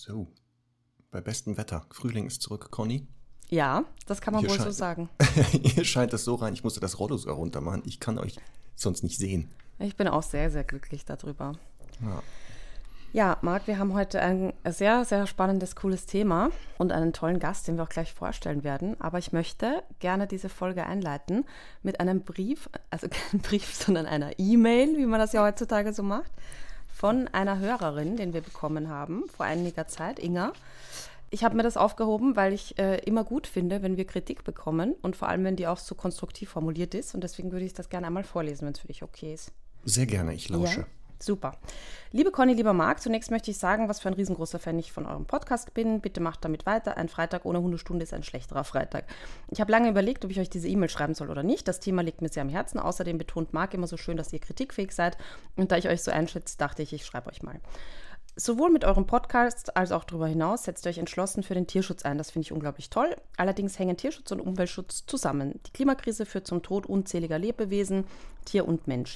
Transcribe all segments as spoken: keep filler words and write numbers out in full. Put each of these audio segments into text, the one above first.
So, bei bestem Wetter. Frühling ist zurück, Conny. Ja, das kann man Hier wohl scheint, so sagen. Hier scheint es so rein, ich musste das Rollo sogar runter machen. Ich kann euch sonst nicht sehen. Ich bin auch sehr, sehr glücklich darüber. Ja. Ja, Marc, wir haben heute ein sehr, sehr spannendes, cooles Thema und einen tollen Gast, den wir auch gleich vorstellen werden. Aber ich möchte gerne diese Folge einleiten mit einem Brief, also kein Brief, sondern einer E-Mail, wie man das ja heutzutage so macht, von einer Hörerin, den wir bekommen haben vor einiger Zeit, Inga. Ich habe mir das aufgehoben, weil ich äh, immer gut finde, wenn wir Kritik bekommen und vor allem, wenn die auch so konstruktiv formuliert ist. Und deswegen würde ich das gerne einmal vorlesen, wenn es für dich okay ist. Sehr gerne, ich lausche. Ja? Super. Liebe Conny, lieber Marc, zunächst möchte ich sagen, was für ein riesengroßer Fan ich von eurem Podcast bin. Bitte macht damit weiter. Ein Freitag ohne Hundestunde ist ein schlechterer Freitag. Ich habe lange überlegt, ob ich euch diese E-Mail schreiben soll oder nicht. Das Thema liegt mir sehr am Herzen. Außerdem betont Marc immer so schön, dass ihr kritikfähig seid. Und da ich euch so einschätze, dachte ich, ich schreibe euch mal. Sowohl mit eurem Podcast als auch darüber hinaus setzt ihr euch entschlossen für den Tierschutz ein. Das finde ich unglaublich toll. Allerdings hängen Tierschutz und Umweltschutz zusammen. Die Klimakrise führt zum Tod unzähliger Lebewesen, Tier und Mensch.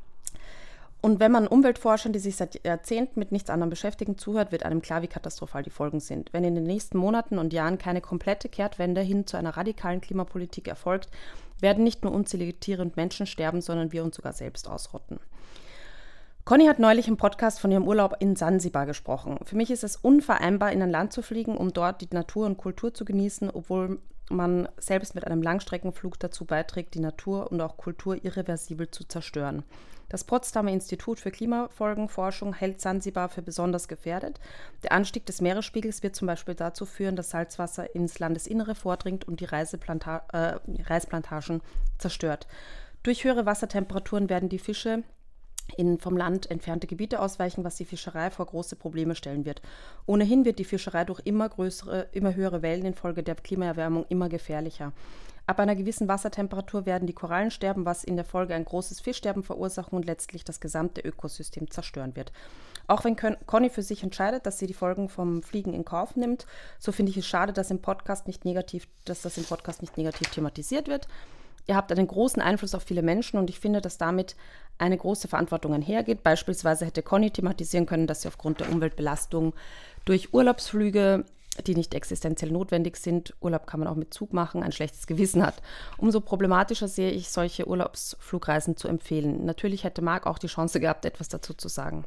Und wenn man Umweltforschern, die sich seit Jahrzehnten mit nichts anderem beschäftigen, zuhört, wird einem klar, wie katastrophal die Folgen sind. Wenn in den nächsten Monaten und Jahren keine komplette Kehrtwende hin zu einer radikalen Klimapolitik erfolgt, werden nicht nur unzählige Tiere und Menschen sterben, sondern wir uns sogar selbst ausrotten. Conny hat neulich im Podcast von ihrem Urlaub in Sansibar gesprochen. Für mich ist es unvereinbar, in ein Land zu fliegen, um dort die Natur und Kultur zu genießen, obwohl man selbst mit einem Langstreckenflug dazu beiträgt, die Natur und auch Kultur irreversibel zu zerstören. Das Potsdamer Institut für Klimafolgenforschung hält Sansibar für besonders gefährdet. Der Anstieg des Meeresspiegels wird zum Beispiel dazu führen, dass Salzwasser ins Landesinnere vordringt und die Reiseplanta- äh, Reisplantagen zerstört. Durch höhere Wassertemperaturen werden die Fische in vom Land entfernte Gebiete ausweichen, was die Fischerei vor große Probleme stellen wird. Ohnehin wird die Fischerei durch immer größere, immer höhere Wellen infolge der Klimaerwärmung immer gefährlicher. Ab einer gewissen Wassertemperatur werden die Korallen sterben, was in der Folge ein großes Fischsterben verursachen und letztlich das gesamte Ökosystem zerstören wird. Auch wenn Conny für sich entscheidet, dass sie die Folgen vom Fliegen in Kauf nimmt, so finde ich es schade, dass, im Podcast nicht negativ, dass das im Podcast nicht negativ thematisiert wird. Ihr habt einen großen Einfluss auf viele Menschen und ich finde, dass damit eine große Verantwortung einhergeht. Beispielsweise hätte Conny thematisieren können, dass sie aufgrund der Umweltbelastung durch Urlaubsflüge, die nicht existenziell notwendig sind, Urlaub kann man auch mit Zug machen, ein schlechtes Gewissen hat. Umso problematischer sehe ich, solche Urlaubsflugreisen zu empfehlen. Natürlich hätte Marc auch die Chance gehabt, etwas dazu zu sagen.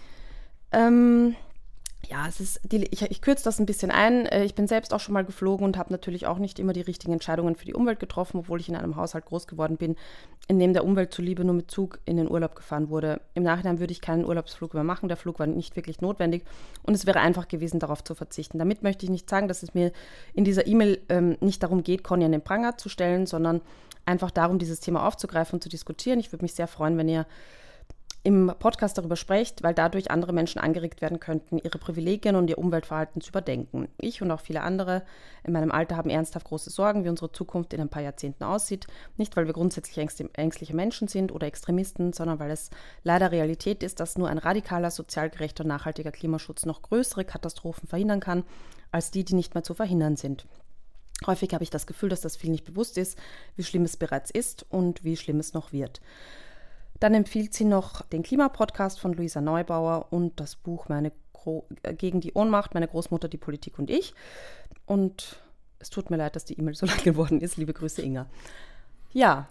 Ähm... Ja, es ist die, ich, ich kürze das ein bisschen ein. Ich bin selbst auch schon mal geflogen und habe natürlich auch nicht immer die richtigen Entscheidungen für die Umwelt getroffen, obwohl ich in einem Haushalt groß geworden bin, in dem der Umwelt zuliebe nur mit Zug in den Urlaub gefahren wurde. Im Nachhinein würde ich keinen Urlaubsflug mehr machen. Der Flug war nicht wirklich notwendig und es wäre einfach gewesen, darauf zu verzichten. Damit möchte ich nicht sagen, dass es mir in dieser E-Mail ähm, nicht darum geht, Conny an den Pranger zu stellen, sondern einfach darum, dieses Thema aufzugreifen und zu diskutieren. Ich würde mich sehr freuen, wenn ihr im Podcast darüber sprecht, weil dadurch andere Menschen angeregt werden könnten, ihre Privilegien und ihr Umweltverhalten zu überdenken. Ich und auch viele andere in meinem Alter haben ernsthaft große Sorgen, wie unsere Zukunft in ein paar Jahrzehnten aussieht. Nicht, weil wir grundsätzlich ängstliche Menschen sind oder Extremisten, sondern weil es leider Realität ist, dass nur ein radikaler, sozial gerechter und nachhaltiger Klimaschutz noch größere Katastrophen verhindern kann, als die, die nicht mehr zu verhindern sind. Häufig habe ich das Gefühl, dass das viel nicht bewusst ist, wie schlimm es bereits ist und wie schlimm es noch wird. Dann empfiehlt sie noch den Klimapodcast von Luisa Neubauer und das Buch Meine Gro- gegen die Ohnmacht, meine Großmutter, die Politik und ich. Und es tut mir leid, dass die E-Mail so lang geworden ist. Liebe Grüße, Inga. Ja.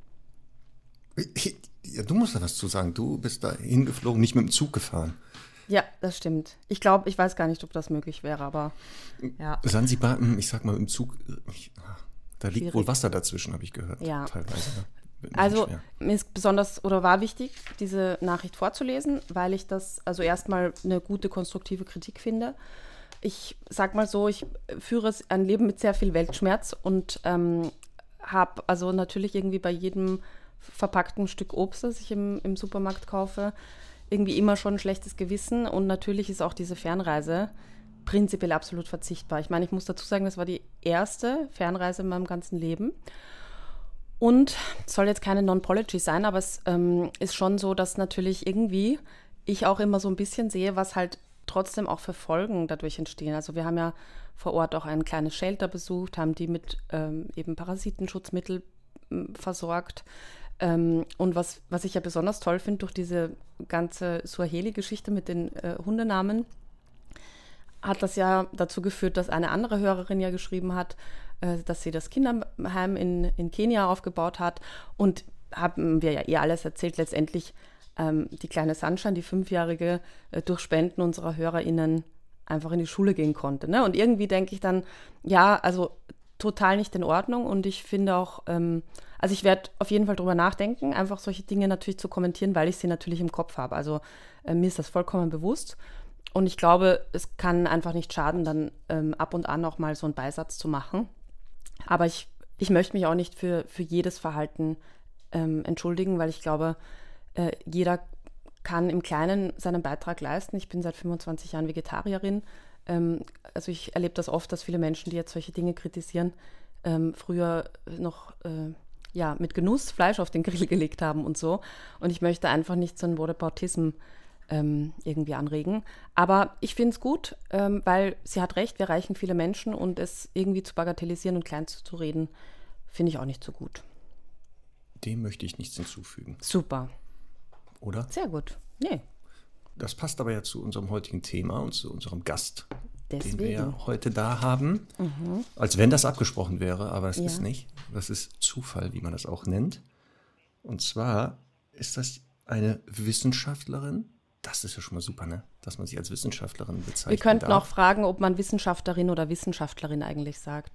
Ja, du musst da was zu sagen. Du bist da hingeflogen, nicht mit dem Zug gefahren. Ja, das stimmt. Ich glaube, ich weiß gar nicht, ob das möglich wäre, aber ja. Sansibar, ich sag mal, im Zug, ich, da liegt Schwierig. wohl Wasser dazwischen, habe ich gehört. Ja. Teilweise. Ne? Also mir ist besonders oder war wichtig, diese Nachricht vorzulesen, weil ich das also erstmal eine gute konstruktive Kritik finde. Ich sag mal so, ich führe ein Leben mit sehr viel Weltschmerz und ähm, habe also natürlich irgendwie bei jedem verpackten Stück Obst, das ich im, im Supermarkt kaufe, irgendwie immer schon ein schlechtes Gewissen und natürlich ist auch diese Fernreise prinzipiell absolut verzichtbar. Ich meine, ich muss dazu sagen, das war die erste Fernreise in meinem ganzen Leben. Und es soll jetzt keine Non-Pology sein, aber es ähm, ist schon so, dass natürlich irgendwie ich auch immer so ein bisschen sehe, was halt trotzdem auch für Folgen dadurch entstehen. Also wir haben ja vor Ort auch ein kleines Shelter besucht, haben die mit ähm, eben Parasitenschutzmittel ähm, versorgt. Ähm, und was, was ich ja besonders toll finde durch diese ganze Suaheli-Geschichte mit den äh, Hundenamen, hat das ja dazu geführt, dass eine andere Hörerin ja geschrieben hat, äh, dass sie das Kinderheim in, in Kenia aufgebaut hat. Und haben wir ja eh alles erzählt, letztendlich ähm, die kleine Sunshine, die Fünfjährige, äh, durch Spenden unserer HörerInnen einfach in die Schule gehen konnte. Ne? Und irgendwie denke ich dann, ja, also total nicht in Ordnung. Und ich finde auch, ähm, also ich werde auf jeden Fall drüber nachdenken, einfach solche Dinge natürlich zu kommentieren, weil ich sie natürlich im Kopf habe. Also äh, mir ist das vollkommen bewusst. Und ich glaube, es kann einfach nicht schaden, dann ähm, ab und an auch mal so einen Beisatz zu machen. Aber ich, ich möchte mich auch nicht für, für jedes Verhalten ähm, entschuldigen, weil ich glaube, äh, jeder kann im Kleinen seinen Beitrag leisten. Ich bin seit fünfundzwanzig Jahren Vegetarierin. Ähm, also ich erlebe das oft, dass viele Menschen, die jetzt solche Dinge kritisieren, ähm, früher noch äh, ja, mit Genuss Fleisch auf den Grill gelegt haben und so. Und ich möchte einfach nicht so einen Whataboutism ähm, irgendwie anregen. Aber ich finde es gut, ähm, weil sie hat recht, wir erreichen viele Menschen und es irgendwie zu bagatellisieren und klein zu reden, finde ich auch nicht so gut. Dem möchte ich nichts hinzufügen. Super. Oder? Sehr gut. Nee. Das passt aber ja zu unserem heutigen Thema und zu unserem Gast, Deswegen. den wir ja heute da haben. Mhm. Als wenn das abgesprochen wäre, aber das Ja. ist nicht. Das ist Zufall, wie man das auch nennt. Und zwar ist das eine Wissenschaftlerin. Das ist ja schon mal super, ne? Dass man sich als Wissenschaftlerin bezeichnet. Wir könnten darf. auch fragen, ob man Wissenschaftlerin oder Wissenschaftlerin eigentlich sagt.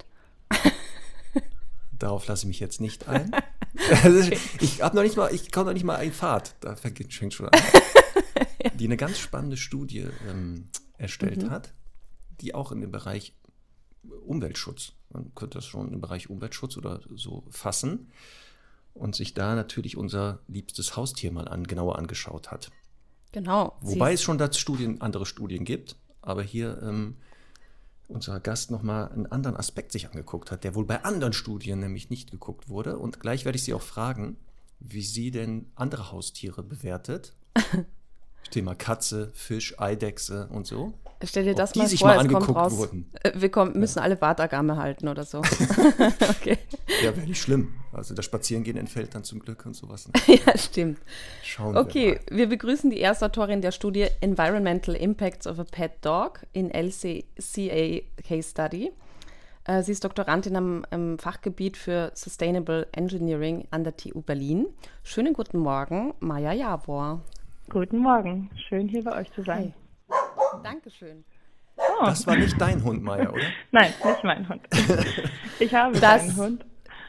Darauf lasse ich mich jetzt nicht ein. Also, ich habe noch nicht mal, ich komme noch nicht mal ein Fahrt. Da fängt schon an. Die eine ganz spannende Studie ähm, erstellt Mhm. hat, die auch in dem Bereich Umweltschutz, man könnte das schon im Bereich Umweltschutz oder so fassen, und sich da natürlich unser liebstes Haustier mal an, genauer angeschaut hat. Genau. Wobei Sie es schon dazu Studien, andere Studien gibt, aber hier ähm, unser Gast nochmal einen anderen Aspekt sich angeguckt hat, der wohl bei anderen Studien nämlich nicht geguckt wurde. Und gleich werde ich Sie auch fragen, wie sie denn andere Haustiere bewertet. Thema Katze, Fisch, Eidechse und so. Stell dir das Ob die mal sich vor, mal es kommt angeguckt raus. wurden. äh, Wir kommen, müssen alle Bartagame halten oder so. Okay. Ja, wäre nicht schlimm. Also das Spazierengehen entfällt dann zum Glück und sowas. Ja, stimmt. Schauen Okay, wir wir begrüßen die Erstautorin der Studie Environmental Impacts of a Pet Dog in L C A Case Study. Äh, Sie ist Doktorandin am, am Fachgebiet für Sustainable Engineering an der T U Berlin. Schönen guten Morgen, Maja Javor. Guten Morgen, schön hier bei euch zu sein. Hi. Dankeschön. Oh. mal. Das war nicht dein Hund, Maja, oder? Nein, nicht mein Hund. Ich habe Das- keinen Hund.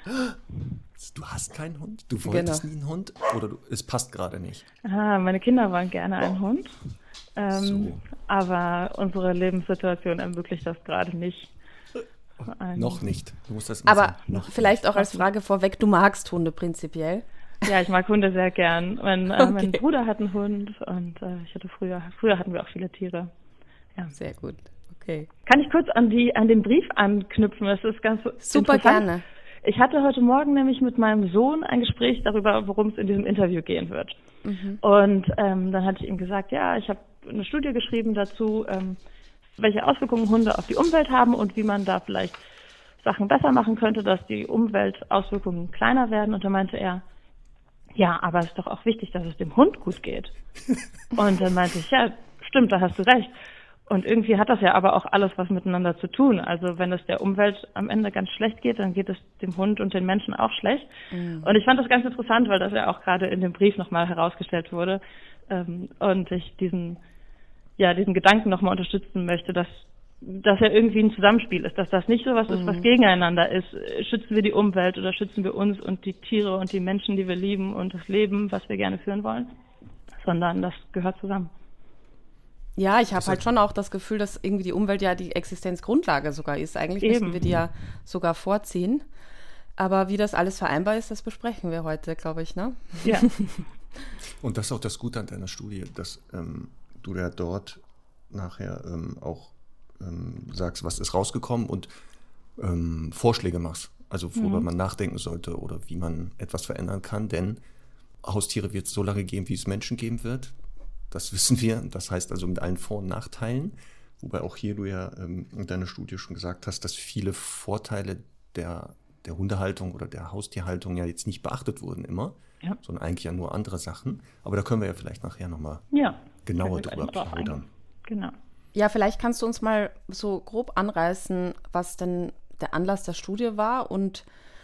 Du hast keinen Hund? Du wolltest Genau. nie einen Hund? Oder du, es passt gerade nicht? Ah, meine Kinder wollen gerne einen Hund, ähm, So. aber unsere Lebenssituation ermöglicht das gerade nicht. Ein- Noch nicht. Du musst das immer Aber sagen. Noch vielleicht auch als Frage vorweg, du magst Hunde prinzipiell. Ja, ich mag Hunde sehr gern. Mein, äh, Okay. mein Bruder hat einen Hund und äh, ich hatte früher, früher hatten wir auch viele Tiere. Ja. Sehr gut, okay. Kann ich kurz an die an den Brief anknüpfen? Das ist ganz Super interessant. gerne. Ich hatte heute Morgen nämlich mit meinem Sohn ein Gespräch darüber, worum es in diesem Interview gehen wird. Mhm. Und ähm, dann hatte ich ihm gesagt, ja, ich habe eine Studie geschrieben dazu, ähm, welche Auswirkungen Hunde auf die Umwelt haben und wie man da vielleicht Sachen besser machen könnte, dass die Umweltauswirkungen kleiner werden. Und da meinte er, ja, aber es ist doch auch wichtig, dass es dem Hund gut geht. Und dann meinte ich, ja, stimmt, da hast du recht. Und irgendwie hat das ja aber auch alles was miteinander zu tun. Also wenn es der Umwelt am Ende ganz schlecht geht, dann geht es dem Hund und den Menschen auch schlecht. Mhm. Und ich fand das ganz interessant, weil das ja auch gerade in dem Brief nochmal herausgestellt wurde. Ähm, und ich diesen, ja, diesen Gedanken nochmal unterstützen möchte, dass das ja irgendwie ein Zusammenspiel ist, dass das nicht so was ist, was gegeneinander ist. Schützen wir die Umwelt oder schützen wir uns und die Tiere und die Menschen, die wir lieben und das Leben, was wir gerne führen wollen, sondern das gehört zusammen. Ja, ich habe halt schon auch das Gefühl, dass irgendwie die Umwelt ja die Existenzgrundlage sogar ist. Eigentlich müssen Eben. wir die ja sogar vorziehen. Aber wie das alles vereinbar ist, das besprechen wir heute, glaube ich, ne? Ja, Und das ist auch das Gute an deiner Studie, dass ähm, du ja dort nachher ähm, auch ähm, sagst, was ist rausgekommen und ähm, Vorschläge machst. Also worüber Mhm. man nachdenken sollte oder wie man etwas verändern kann. Denn Haustiere wird es so lange geben, wie es Menschen geben wird. Das wissen wir. Das heißt also mit allen Vor- und Nachteilen. Wobei auch hier du ja ähm, in deiner Studie schon gesagt hast, dass viele Vorteile der, der Hundehaltung oder der Haustierhaltung ja jetzt nicht beachtet wurden immer, Ja. sondern eigentlich ja nur andere Sachen. Aber da können wir ja vielleicht nachher nochmal ja. genauer Können wir gleich drüber mal drauf plaudern. eingehen. Genau. Ja, vielleicht kannst du uns mal so grob anreißen, was denn der Anlass der Studie war und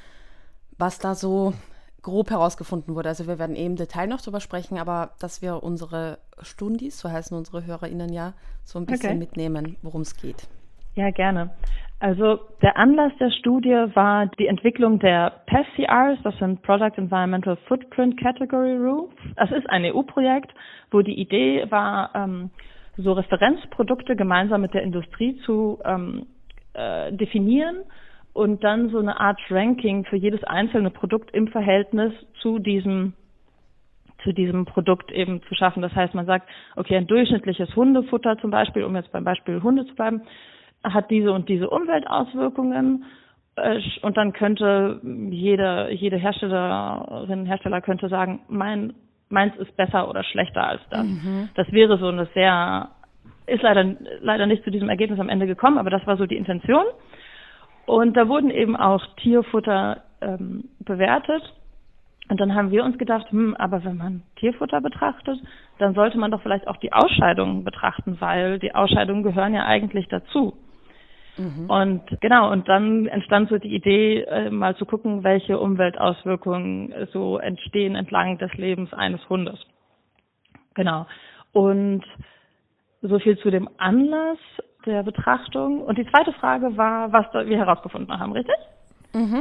was da so grob herausgefunden wurde. Also wir werden eben im Detail noch drüber sprechen, aber dass wir unsere Stundis, so heißen unsere HörerInnen ja, so ein bisschen okay. mitnehmen, worum es geht. Ja, gerne. Also der Anlass der Studie war die Entwicklung der P E F C Rs, das sind Product Environmental Footprint Category Rules. Das ist ein E U-Projekt, wo die Idee war, ähm, so Referenzprodukte gemeinsam mit der Industrie zu ähm, äh, definieren und dann so eine Art Ranking für jedes einzelne Produkt im Verhältnis zu diesem zu diesem Produkt eben zu schaffen. Das heißt, man sagt, okay, ein durchschnittliches Hundefutter zum Beispiel, um jetzt beim Beispiel Hunde zu bleiben, hat diese und diese Umweltauswirkungen äh, und dann könnte jede jede Herstellerin, Hersteller könnte sagen, mein meins ist besser oder schlechter als das. Mhm. Das wäre so eine sehr, ist leider leider nicht zu diesem Ergebnis am Ende gekommen, aber das war so die Intention. Und da wurden eben auch Tierfutter ähm, bewertet. Und dann haben wir uns gedacht, hm, aber wenn man Tierfutter betrachtet, dann sollte man doch vielleicht auch die Ausscheidungen betrachten, weil die Ausscheidungen gehören ja eigentlich dazu. Mhm. Und genau, und dann entstand so die Idee, äh, mal zu gucken, welche Umweltauswirkungen äh, so entstehen entlang des Lebens eines Hundes. Genau. Und so viel zu dem Anlass der Betrachtung. Und die zweite Frage war, was da wir herausgefunden haben, richtig? Mhm.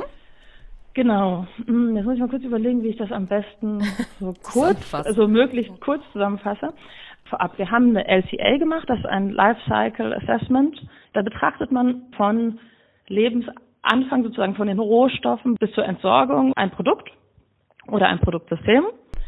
Genau. Jetzt muss ich mal kurz überlegen, wie ich das am besten so kurz, so möglichst kurz zusammenfasse. Vorab, wir haben eine L C A gemacht, das ist ein Life Cycle Assessment. Da betrachtet man von Lebensanfang sozusagen von den Rohstoffen bis zur Entsorgung ein Produkt oder ein Produktsystem.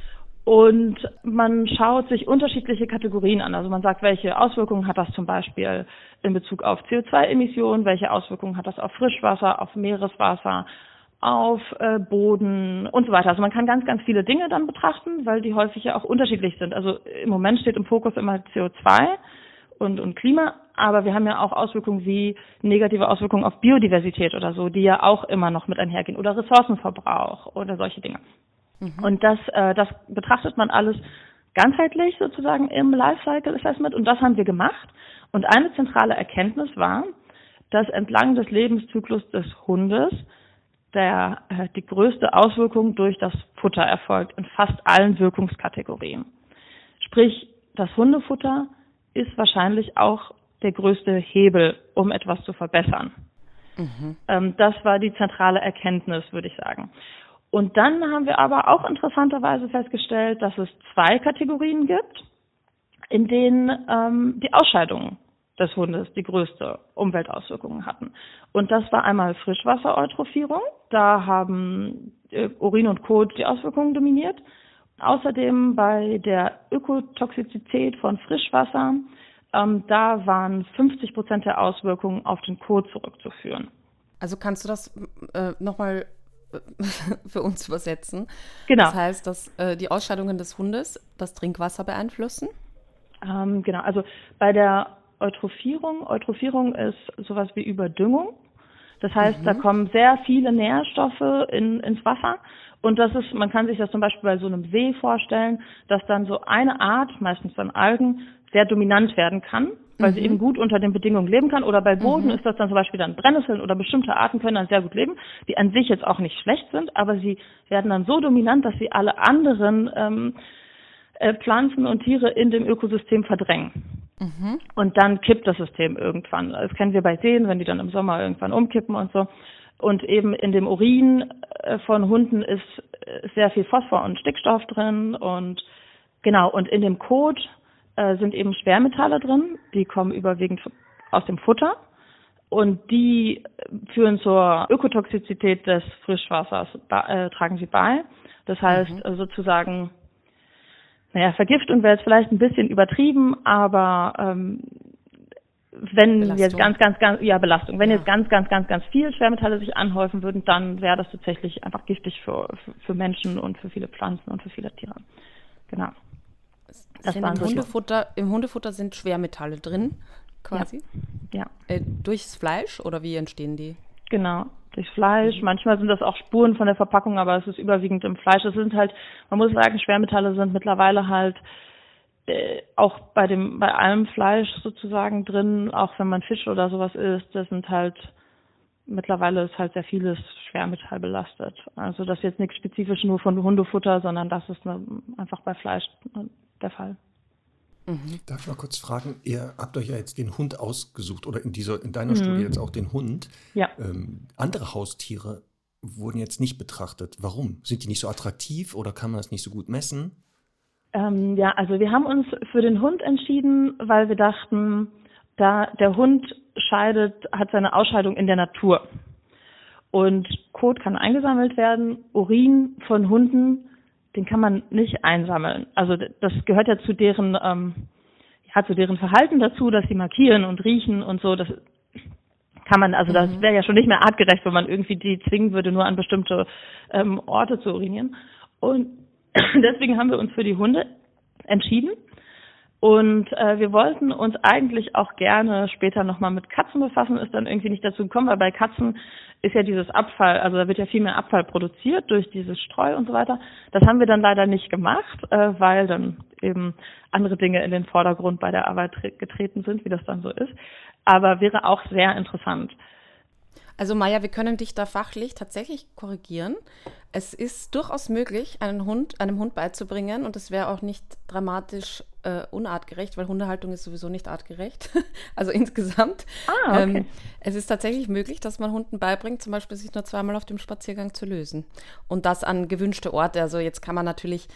Und man schaut sich unterschiedliche Kategorien an. Also man sagt, welche Auswirkungen hat das zum Beispiel in Bezug auf C O zwei Emissionen, welche Auswirkungen hat das auf Frischwasser, auf Meereswasser, auf äh, Boden und so weiter. Also man kann ganz, ganz viele Dinge dann betrachten, weil die häufig ja auch unterschiedlich sind. Also im Moment steht im Fokus immer C O zwei und, und Klima, aber wir haben ja auch Auswirkungen wie negative Auswirkungen auf Biodiversität oder so, die ja auch immer noch mit einhergehen, oder Ressourcenverbrauch oder solche Dinge. Mhm. Und das, äh, das betrachtet man alles ganzheitlich sozusagen im Lifecycle Assessment, und das haben wir gemacht. Und eine zentrale Erkenntnis war, dass entlang des Lebenszyklus des Hundes der, äh, die größte Auswirkung durch das Futter erfolgt in fast allen Wirkungskategorien. Sprich, das Hundefutter ist wahrscheinlich auch der größte Hebel, um etwas zu verbessern. Mhm. Ähm, das war die zentrale Erkenntnis, würde ich sagen. Und dann haben wir aber auch interessanterweise festgestellt, dass es zwei Kategorien gibt, in denen ähm, die Ausscheidungen des Hundes die größte Umweltauswirkungen hatten. Und das war einmal Frischwassereutrophierung. Da haben äh, Urin und Kot die Auswirkungen dominiert. Außerdem bei der Ökotoxizität von Frischwasser, ähm, da waren fünfzig Prozent der Auswirkungen auf den Kot zurückzuführen. Also kannst du das äh, nochmal für uns übersetzen? Genau. Das heißt, dass äh, die Ausscheidungen des Hundes das Trinkwasser beeinflussen? Ähm, genau, also bei der Eutrophierung, Eutrophierung ist sowas wie Überdüngung. Das heißt, mhm. da kommen sehr viele Nährstoffe in, ins Wasser. Und das ist, man kann sich das zum Beispiel bei so einem See vorstellen, dass dann so eine Art, meistens dann Algen, sehr dominant werden kann, weil mhm. sie eben gut unter den Bedingungen leben kann. Oder bei Boden mhm. ist das dann zum Beispiel dann Brennnesseln oder bestimmte Arten können dann sehr gut leben, die an sich jetzt auch nicht schlecht sind, aber sie werden dann so dominant, dass sie alle anderen ähm, äh, Pflanzen und Tiere in dem Ökosystem verdrängen. Mhm. Und dann kippt das System irgendwann. Das kennen wir bei Seen, wenn die dann im Sommer irgendwann umkippen und so. Und eben in dem Urin von Hunden ist sehr viel Phosphor und Stickstoff drin. Und genau, und in dem Kot äh, sind eben Schwermetalle drin. Die kommen überwiegend aus dem Futter. Und die führen zur Ökotoxizität des Frischwassers, äh, tragen sie bei. Das heißt mhm. sozusagen, naja, Vergiftung wäre jetzt vielleicht ein bisschen übertrieben, aber ähm, wenn Belastung. jetzt ganz, ganz, ganz, ja, Belastung, wenn ja. jetzt ganz, ganz, ganz, ganz viel Schwermetalle sich anhäufen würden, dann wäre das tatsächlich einfach giftig für, für, für Menschen und für viele Pflanzen und für viele Tiere. Genau. Das waren im, Hundefutter, Im Hundefutter sind Schwermetalle drin, quasi? Ja. ja. Äh, durchs Fleisch oder wie entstehen die? Genau. Durch Fleisch. Manchmal sind das auch Spuren von der Verpackung, aber es ist überwiegend im Fleisch. Es sind halt, man muss sagen, Schwermetalle sind mittlerweile halt äh, auch bei dem, bei allem Fleisch sozusagen drin, auch wenn man Fisch oder sowas isst, das sind halt, mittlerweile ist halt sehr vieles schwermetallbelastet. Also das ist jetzt nichts spezifisch nur von Hundefutter, sondern das ist eine, einfach bei Fleisch der Fall. Mhm. Darf ich mal kurz fragen, ihr habt euch ja jetzt den Hund ausgesucht oder in dieser, in deiner Mhm. Studie jetzt auch den Hund. Ja. Ähm, andere Haustiere wurden jetzt nicht betrachtet. Warum? Sind die nicht so attraktiv oder kann man das nicht so gut messen? Ähm, ja, also wir haben uns für den Hund entschieden, weil wir dachten, da der Hund scheidet, hat seine Ausscheidung in der Natur. Und Kot kann eingesammelt werden, Urin von Hunden, den kann man nicht einsammeln. Also das gehört ja zu deren, ähm, ja, zu deren Verhalten dazu, dass sie markieren und riechen und so. Das kann man, also das wäre ja schon nicht mehr artgerecht, wenn man irgendwie die zwingen würde, nur an bestimmte ähm, Orte zu urinieren. Und deswegen haben wir uns für die Hunde entschieden. Und äh, wir wollten uns eigentlich auch gerne später nochmal mit Katzen befassen, ist dann irgendwie nicht dazu gekommen, weil bei Katzen ist ja dieses Abfall, also da wird ja viel mehr Abfall produziert durch dieses Streu und so weiter. Das haben wir dann leider nicht gemacht, äh, weil dann eben andere Dinge in den Vordergrund bei der Arbeit tre- getreten sind, wie das dann so ist. Aber wäre auch sehr interessant. Also Maja, wir können dich da fachlich tatsächlich korrigieren. Es ist durchaus möglich, einen Hund, einem Hund beizubringen und es wäre auch nicht dramatisch äh, unartgerecht, weil Hundehaltung ist sowieso nicht artgerecht, also insgesamt. Ah, okay. Ähm, es ist tatsächlich möglich, dass man Hunden beibringt, zum Beispiel sich nur zweimal auf dem Spaziergang zu lösen und das an gewünschte Orte. Also jetzt kann man natürlich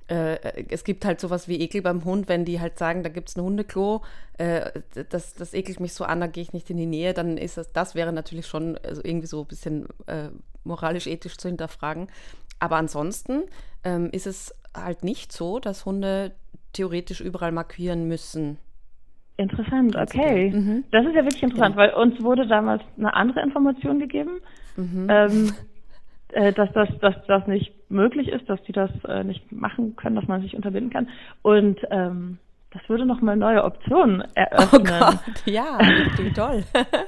Äh, es gibt halt sowas wie Ekel beim Hund, wenn die halt sagen, da gibt es ein Hundeklo, äh, das, das ekelt mich so an, da gehe ich nicht in die Nähe, dann ist das, das wäre natürlich schon also irgendwie so ein bisschen äh, moralisch-ethisch zu hinterfragen. Aber ansonsten ähm, ist es halt nicht so, dass Hunde theoretisch überall markieren müssen. Interessant, okay. Mhm. Das ist ja wirklich interessant, Ja. weil uns wurde damals eine andere Information gegeben. Mhm. Ähm, dass das, dass das nicht möglich ist, dass die das äh, nicht machen können, dass man sich unterbinden kann. Und ähm, das würde nochmal neue Optionen eröffnen. Oh Gott, ja, klingt toll.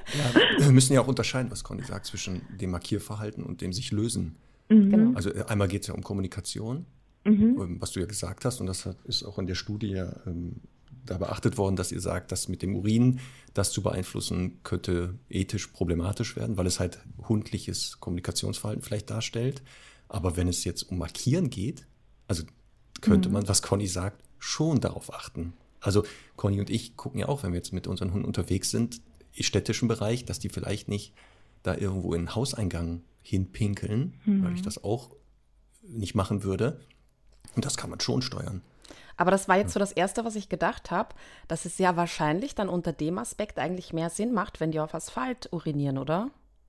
Ja, wir müssen ja auch unterscheiden, was Conny sagt, zwischen dem Markierverhalten und dem sich lösen. Mhm. Genau. Also äh, einmal geht es ja um Kommunikation, Mhm. ähm, was du ja gesagt hast, und das hat, ist auch in der Studie ja ähm, da beachtet worden, dass ihr sagt, dass mit dem Urin das zu beeinflussen könnte ethisch problematisch werden, weil es halt hundliches Kommunikationsverhalten vielleicht darstellt. Aber wenn es jetzt um Markieren geht, also könnte Mhm. man, was Conny sagt, schon darauf achten. Also Conny und ich gucken ja auch, wenn wir jetzt mit unseren Hunden unterwegs sind, im städtischen Bereich, dass die vielleicht nicht da irgendwo in den Hauseingang hinpinkeln, Mhm. weil ich das auch nicht machen würde. Und das kann man schon steuern. Aber das war jetzt so das Erste, was ich gedacht habe, dass es ja wahrscheinlich dann unter dem Aspekt eigentlich mehr Sinn macht, wenn die auf Asphalt urinieren, oder?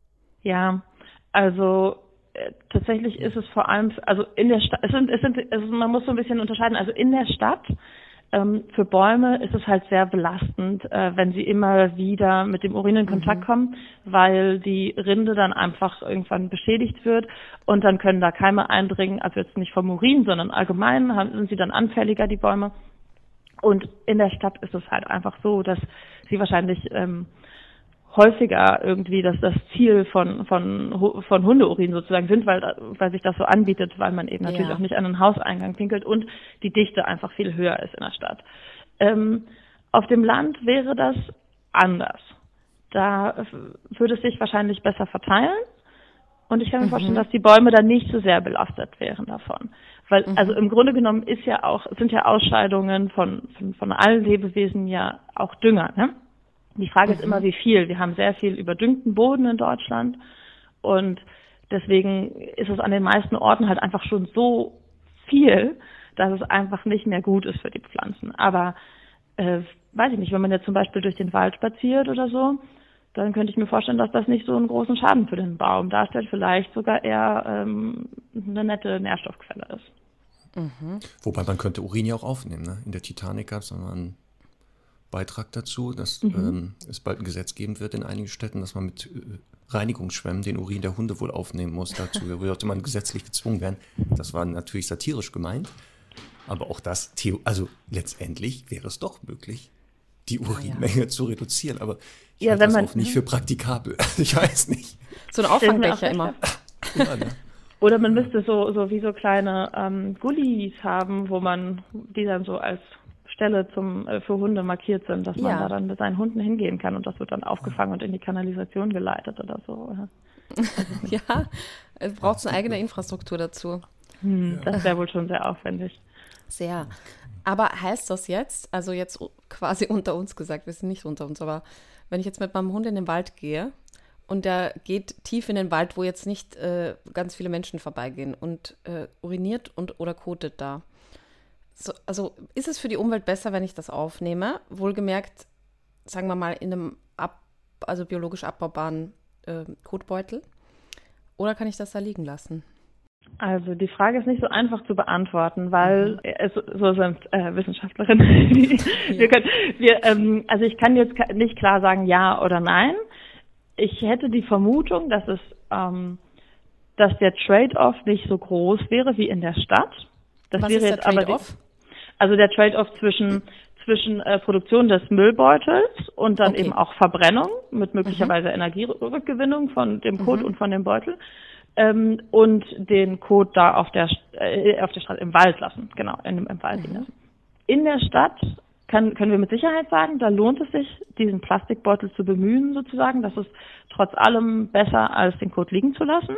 Ja, also äh, tatsächlich ist es vor allem, also in der Stadt, es sind, es sind, es ist, man muss so ein bisschen unterscheiden, also in der Stadt ähm, für Bäume ist es halt sehr belastend, äh, wenn sie immer wieder mit dem Urin in Kontakt Mhm. kommen, weil die Rinde dann einfach irgendwann beschädigt wird und dann können da Keime eindringen, also jetzt nicht vom Urin, sondern allgemein haben, sind sie dann anfälliger, die Bäume. Und in der Stadt ist es halt einfach so, dass sie wahrscheinlich ähm, häufiger irgendwie das, das Ziel von, von, von Hundeurin sozusagen sind, weil, weil sich das so anbietet, weil man eben natürlich Ja. auch nicht an einen Hauseingang pinkelt und die Dichte einfach viel höher ist in der Stadt. Ähm, auf dem Land wäre das anders. Da f- würde es sich wahrscheinlich besser verteilen und ich kann mir Mhm. vorstellen, dass die Bäume dann nicht so sehr belastet wären davon. Weil, Mhm. also im Grunde genommen ist ja auch, sind ja Ausscheidungen von, von, von allen Lebewesen ja auch Dünger, ne? Die Frage ist Mhm. immer, wie viel. Wir haben sehr viel überdüngten Boden in Deutschland und deswegen ist es an den meisten Orten halt einfach schon so viel, dass es einfach nicht mehr gut ist für die Pflanzen. Aber äh, weiß ich nicht, wenn man jetzt zum Beispiel durch den Wald spaziert oder so, dann könnte ich mir vorstellen, dass das nicht so einen großen Schaden für den Baum darstellt, vielleicht sogar eher ähm, eine nette Nährstoffquelle ist. Mhm. Wobei man könnte Urin ja auch aufnehmen. Ne? In der Titanic gab es mal einen Beitrag dazu, dass Mhm. ähm, es bald ein Gesetz geben wird in einigen Städten, dass man mit äh, Reinigungsschwämmen den Urin der Hunde wohl aufnehmen muss. Dazu würde man gesetzlich gezwungen werden. Das war natürlich satirisch gemeint, aber auch das, Theo- also letztendlich wäre es doch möglich, die Urinmenge zu reduzieren. Aber ich Ja, halte wenn das man- auch nicht für praktikabel. Ich weiß nicht. So ein Stellen Sie mir auch Auffangbecher immer. Ja, ne? Oder man müsste so, so wie so kleine ähm, Gullis haben, wo man die dann so als Stelle zum, äh, für Hunde markiert sind, dass man Ja. da dann mit seinen Hunden hingehen kann und das wird dann aufgefangen und in die Kanalisation geleitet oder so. Ja, es braucht eine eigene Infrastruktur dazu. Hm, das wäre wohl schon sehr aufwendig. Sehr. Aber heißt das jetzt, also jetzt quasi unter uns gesagt, wir sind nicht unter uns, aber wenn ich jetzt mit meinem Hund in den Wald gehe und der geht tief in den Wald, wo jetzt nicht äh, ganz viele Menschen vorbeigehen und äh, uriniert und oder kotet da. So, also ist es für die Umwelt besser, wenn ich das aufnehme? Wohlgemerkt, sagen wir mal, in einem ab, also biologisch abbaubaren äh, Kotbeutel? Oder kann ich das da liegen lassen? Also die Frage ist nicht so einfach zu beantworten, weil es, so sind äh, Wissenschaftlerinnen. Die, Ja. wir können, wir, ähm, also ich kann jetzt nicht klar sagen ja oder nein. Ich hätte die Vermutung, dass es, ähm, dass der Trade-off nicht so groß wäre wie in der Stadt. Das Was wäre ist der jetzt aber die, Trade-off? also der Trade-off zwischen zwischen äh, Produktion des Müllbeutels und dann Okay. eben auch Verbrennung mit möglicherweise Energierückgewinnung von dem Kot Mhm. und von dem Beutel. Ähm, und den Kot da auf der äh, auf der Straße im Wald lassen, genau, in, im Wald liegen lassen. In der Stadt kann, können wir mit Sicherheit sagen, da lohnt es sich, diesen Plastikbeutel zu bemühen sozusagen. Das ist trotz allem besser, als den Kot liegen zu lassen.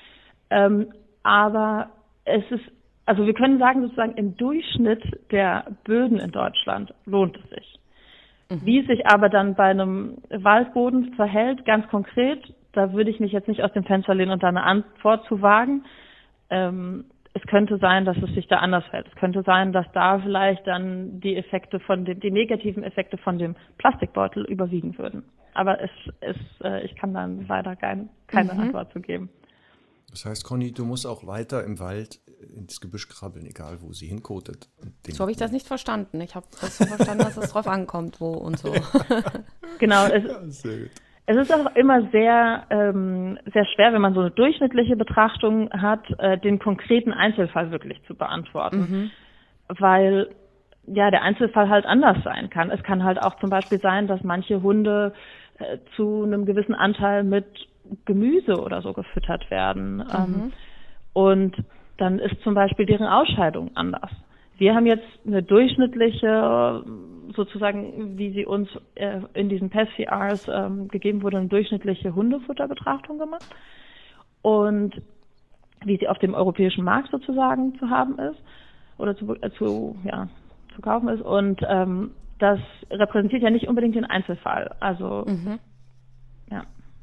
Ähm, aber es ist, also wir können sagen sozusagen, im Durchschnitt der Böden in Deutschland lohnt es sich. Mhm. Wie es sich aber dann bei einem Waldboden verhält, ganz konkret, da würde ich mich jetzt nicht aus dem Fenster lehnen und da eine Antwort zu wagen. Ähm, es könnte sein, dass es sich da anders verhält. Es könnte sein, dass da vielleicht dann die Effekte von den, die negativen Effekte von dem Plastikbeutel überwiegen würden. Aber es, es, äh, ich kann dann leider kein, keine Mhm. Antwort zu geben. Das heißt, Conny, du musst auch weiter im Wald ins Gebüsch krabbeln, egal wo sie hinkotet. und den So habe ich das mitnehmen. nicht verstanden. Ich habe das so verstanden, dass es drauf ankommt, wo und so. Genau, es, Ja, sehr gut. es ist auch immer sehr, ähm, sehr schwer, wenn man so eine durchschnittliche Betrachtung hat, äh, den konkreten Einzelfall wirklich zu beantworten. Mhm. Weil ja der Einzelfall halt anders sein kann. Es kann halt auch zum Beispiel sein, dass manche Hunde äh, zu einem gewissen Anteil mit Gemüse oder so gefüttert werden. Ähm, und dann ist zum Beispiel deren Ausscheidung anders. Wir haben jetzt eine durchschnittliche, sozusagen, wie sie uns äh, in diesen P E S V Rs ähm, gegeben wurde, eine durchschnittliche Hundefutterbetrachtung gemacht. Und wie sie auf dem europäischen Markt sozusagen zu haben ist oder zu, äh, zu, ja, zu kaufen ist. Und ähm, das repräsentiert ja nicht unbedingt den Einzelfall. Also, Mhm. ja.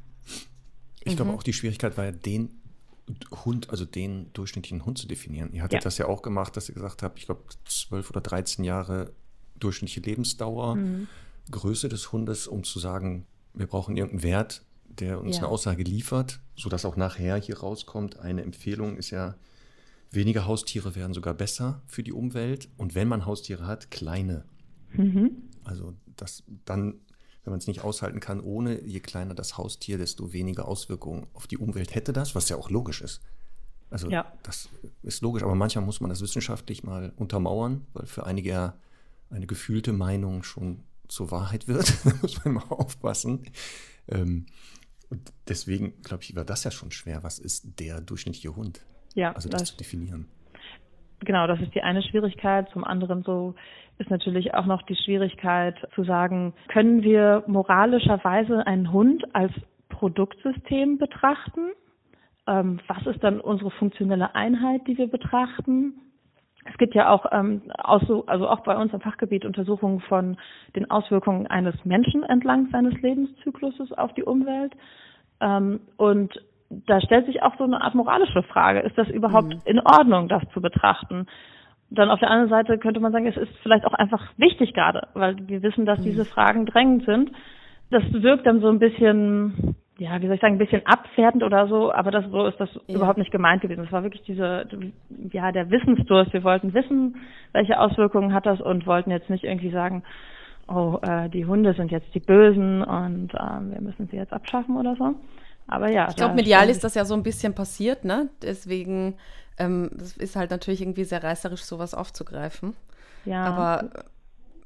Ich glaube auch die Schwierigkeit war ja, den Hund, also den durchschnittlichen Hund zu definieren. Ihr hattet Ja. das ja auch gemacht, dass ihr gesagt habt, ich glaube zwölf oder dreizehn Jahre durchschnittliche Lebensdauer, Mhm. Größe des Hundes, um zu sagen, wir brauchen irgendeinen Wert, der uns Ja. eine Aussage liefert, sodass auch nachher hier rauskommt. Eine Empfehlung ist ja, weniger Haustiere wären sogar besser für die Umwelt. Und wenn man Haustiere hat, kleine. Mhm. Also das dann, wenn man es nicht aushalten kann, ohne, je kleiner das Haustier, desto weniger Auswirkungen auf die Umwelt hätte das, was ja auch logisch ist. Also Ja. das ist logisch, aber manchmal muss man das wissenschaftlich mal untermauern, weil für einige ja eine gefühlte Meinung schon zur Wahrheit wird. Da muss man mal aufpassen. Ähm, und deswegen, glaube ich, war das ja schon schwer. Was ist der durchschnittliche Hund? Ja, Also das das, zu definieren. genau, das ist die eine Schwierigkeit. Zum anderen so ist natürlich auch noch die Schwierigkeit zu sagen, können wir moralischerweise einen Hund als Produktsystem betrachten? Ähm, was ist dann unsere funktionelle Einheit, die wir betrachten? Es gibt ja auch, ähm, also auch bei uns im Fachgebiet Untersuchungen von den Auswirkungen eines Menschen entlang seines Lebenszykluses auf die Umwelt. Ähm, und da stellt sich auch so eine Art moralische Frage. Ist das überhaupt mhm. in Ordnung, das zu betrachten? Dann auf der anderen Seite könnte man sagen, es ist vielleicht auch einfach wichtig gerade, weil wir wissen, dass mhm. diese Fragen drängend sind. Das wirkt dann so ein bisschen, ja, wie soll ich sagen, ein bisschen abwertend oder so, aber das so ist das ja. überhaupt nicht gemeint gewesen. Es war wirklich diese, ja, der Wissensdurst. Wir wollten wissen, welche Auswirkungen hat das und wollten jetzt nicht irgendwie sagen, oh, äh, die Hunde sind jetzt die Bösen und äh, wir müssen sie jetzt abschaffen oder so. Aber ja. Ich glaube, medial ist das ja so ein bisschen passiert, ne? Deswegen ähm, das ist halt natürlich irgendwie sehr reißerisch, sowas aufzugreifen. Ja. Aber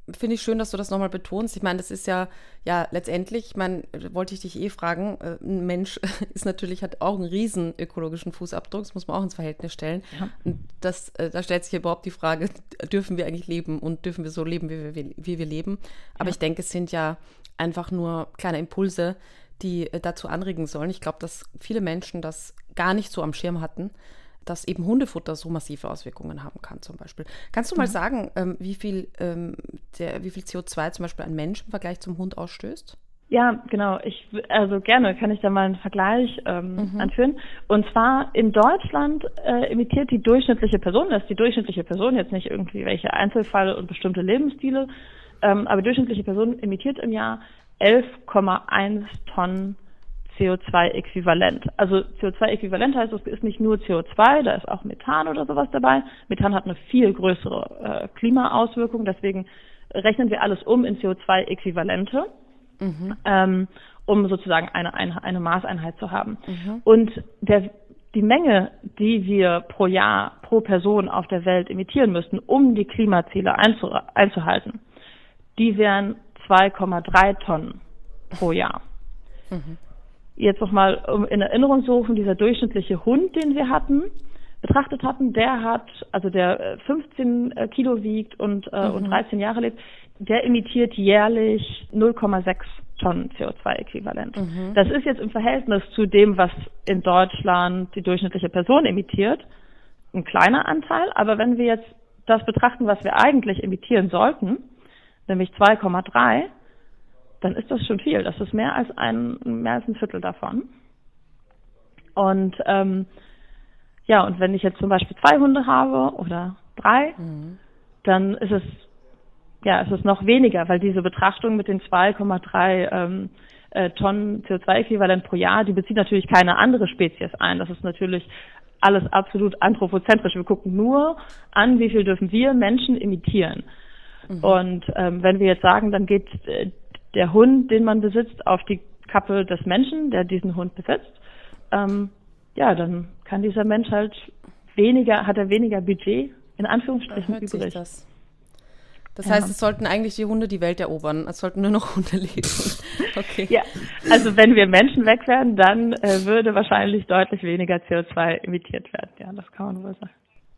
finde ich schön, dass du das nochmal betonst. Ich meine, das ist ja, ja letztendlich, ich meine, wollte ich dich eh fragen, äh, ein Mensch ist natürlich, hat auch einen riesen ökologischen Fußabdruck, das muss man auch ins Verhältnis stellen. Ja. Und das, äh, da stellt sich überhaupt die Frage, dürfen wir eigentlich leben und dürfen wir so leben, wie wir, wie wir leben? Aber ja. ich denke, es sind ja einfach nur kleine Impulse, die äh, dazu anregen sollen. Ich glaube, dass viele Menschen das gar nicht so am Schirm hatten, dass eben Hundefutter so massive Auswirkungen haben kann zum Beispiel. Kannst du mal mhm. sagen, ähm, wie viel, ähm, der, wie viel C O zwei zum Beispiel ein Mensch im Vergleich zum Hund ausstößt? Ja, genau. Ich, also gerne kann ich da mal einen Vergleich ähm, mhm. anführen. Und zwar in Deutschland äh, emittiert die durchschnittliche Person, das ist die durchschnittliche Person, jetzt nicht irgendwie welche Einzelfälle und bestimmte Lebensstile, ähm, aber die durchschnittliche Person emittiert im Jahr elf Komma eins Tonnen C O zwei Äquivalent. Also C O zwei Äquivalent heißt, es ist nicht nur C O zwei, da ist auch Methan oder sowas dabei. Methan hat eine viel größere äh, Klimaauswirkung, deswegen rechnen wir alles um in C O zwei Äquivalente, mhm. ähm, um sozusagen eine, eine, eine Maßeinheit zu haben. Mhm. Und der, die Menge, die wir pro Jahr, pro Person auf der Welt emittieren müssten, um die Klimaziele einzu, einzuhalten, die wären zwei Komma drei Tonnen pro Jahr. Mhm. Jetzt nochmal, um in Erinnerung zu rufen, dieser durchschnittliche Hund, den wir hatten, betrachtet hatten, der hat, also der fünfzehn Kilo wiegt und, äh, mhm. und dreizehn Jahre lebt, der emittiert jährlich null Komma sechs Tonnen C O zwei Äquivalent. Mhm. Das ist jetzt im Verhältnis zu dem, was in Deutschland die durchschnittliche Person emittiert, ein kleiner Anteil. Aber wenn wir jetzt das betrachten, was wir eigentlich emittieren sollten, nämlich zwei Komma drei, dann ist das schon viel. Das ist mehr als ein, mehr als ein Viertel davon. Und ähm, ja, und wenn ich jetzt zum Beispiel zwei Hunde habe oder drei, mhm. dann ist es ja, es ist noch weniger, weil diese Betrachtung mit den zwei Komma drei ähm, äh, Tonnen C O zwei Äquivalent pro Jahr, die bezieht natürlich keine andere Spezies ein. Das ist natürlich alles absolut anthropozentrisch. Wir gucken nur an, wie viel dürfen wir Menschen emittieren. Mhm. Und ähm, wenn wir jetzt sagen, dann geht äh, der Hund, den man besitzt, auf die Kappe des Menschen, der diesen Hund besitzt, ähm, ja, dann kann dieser Mensch halt weniger, hat er weniger Budget, in Anführungsstrichen, übrig. Sich das das ja. heißt, es sollten eigentlich die Hunde die Welt erobern, es sollten nur noch Hunde leben. Okay. Ja, also wenn wir Menschen weg wären, dann äh, würde wahrscheinlich deutlich weniger C O zwei emittiert werden. Ja, das kann man wohl sagen.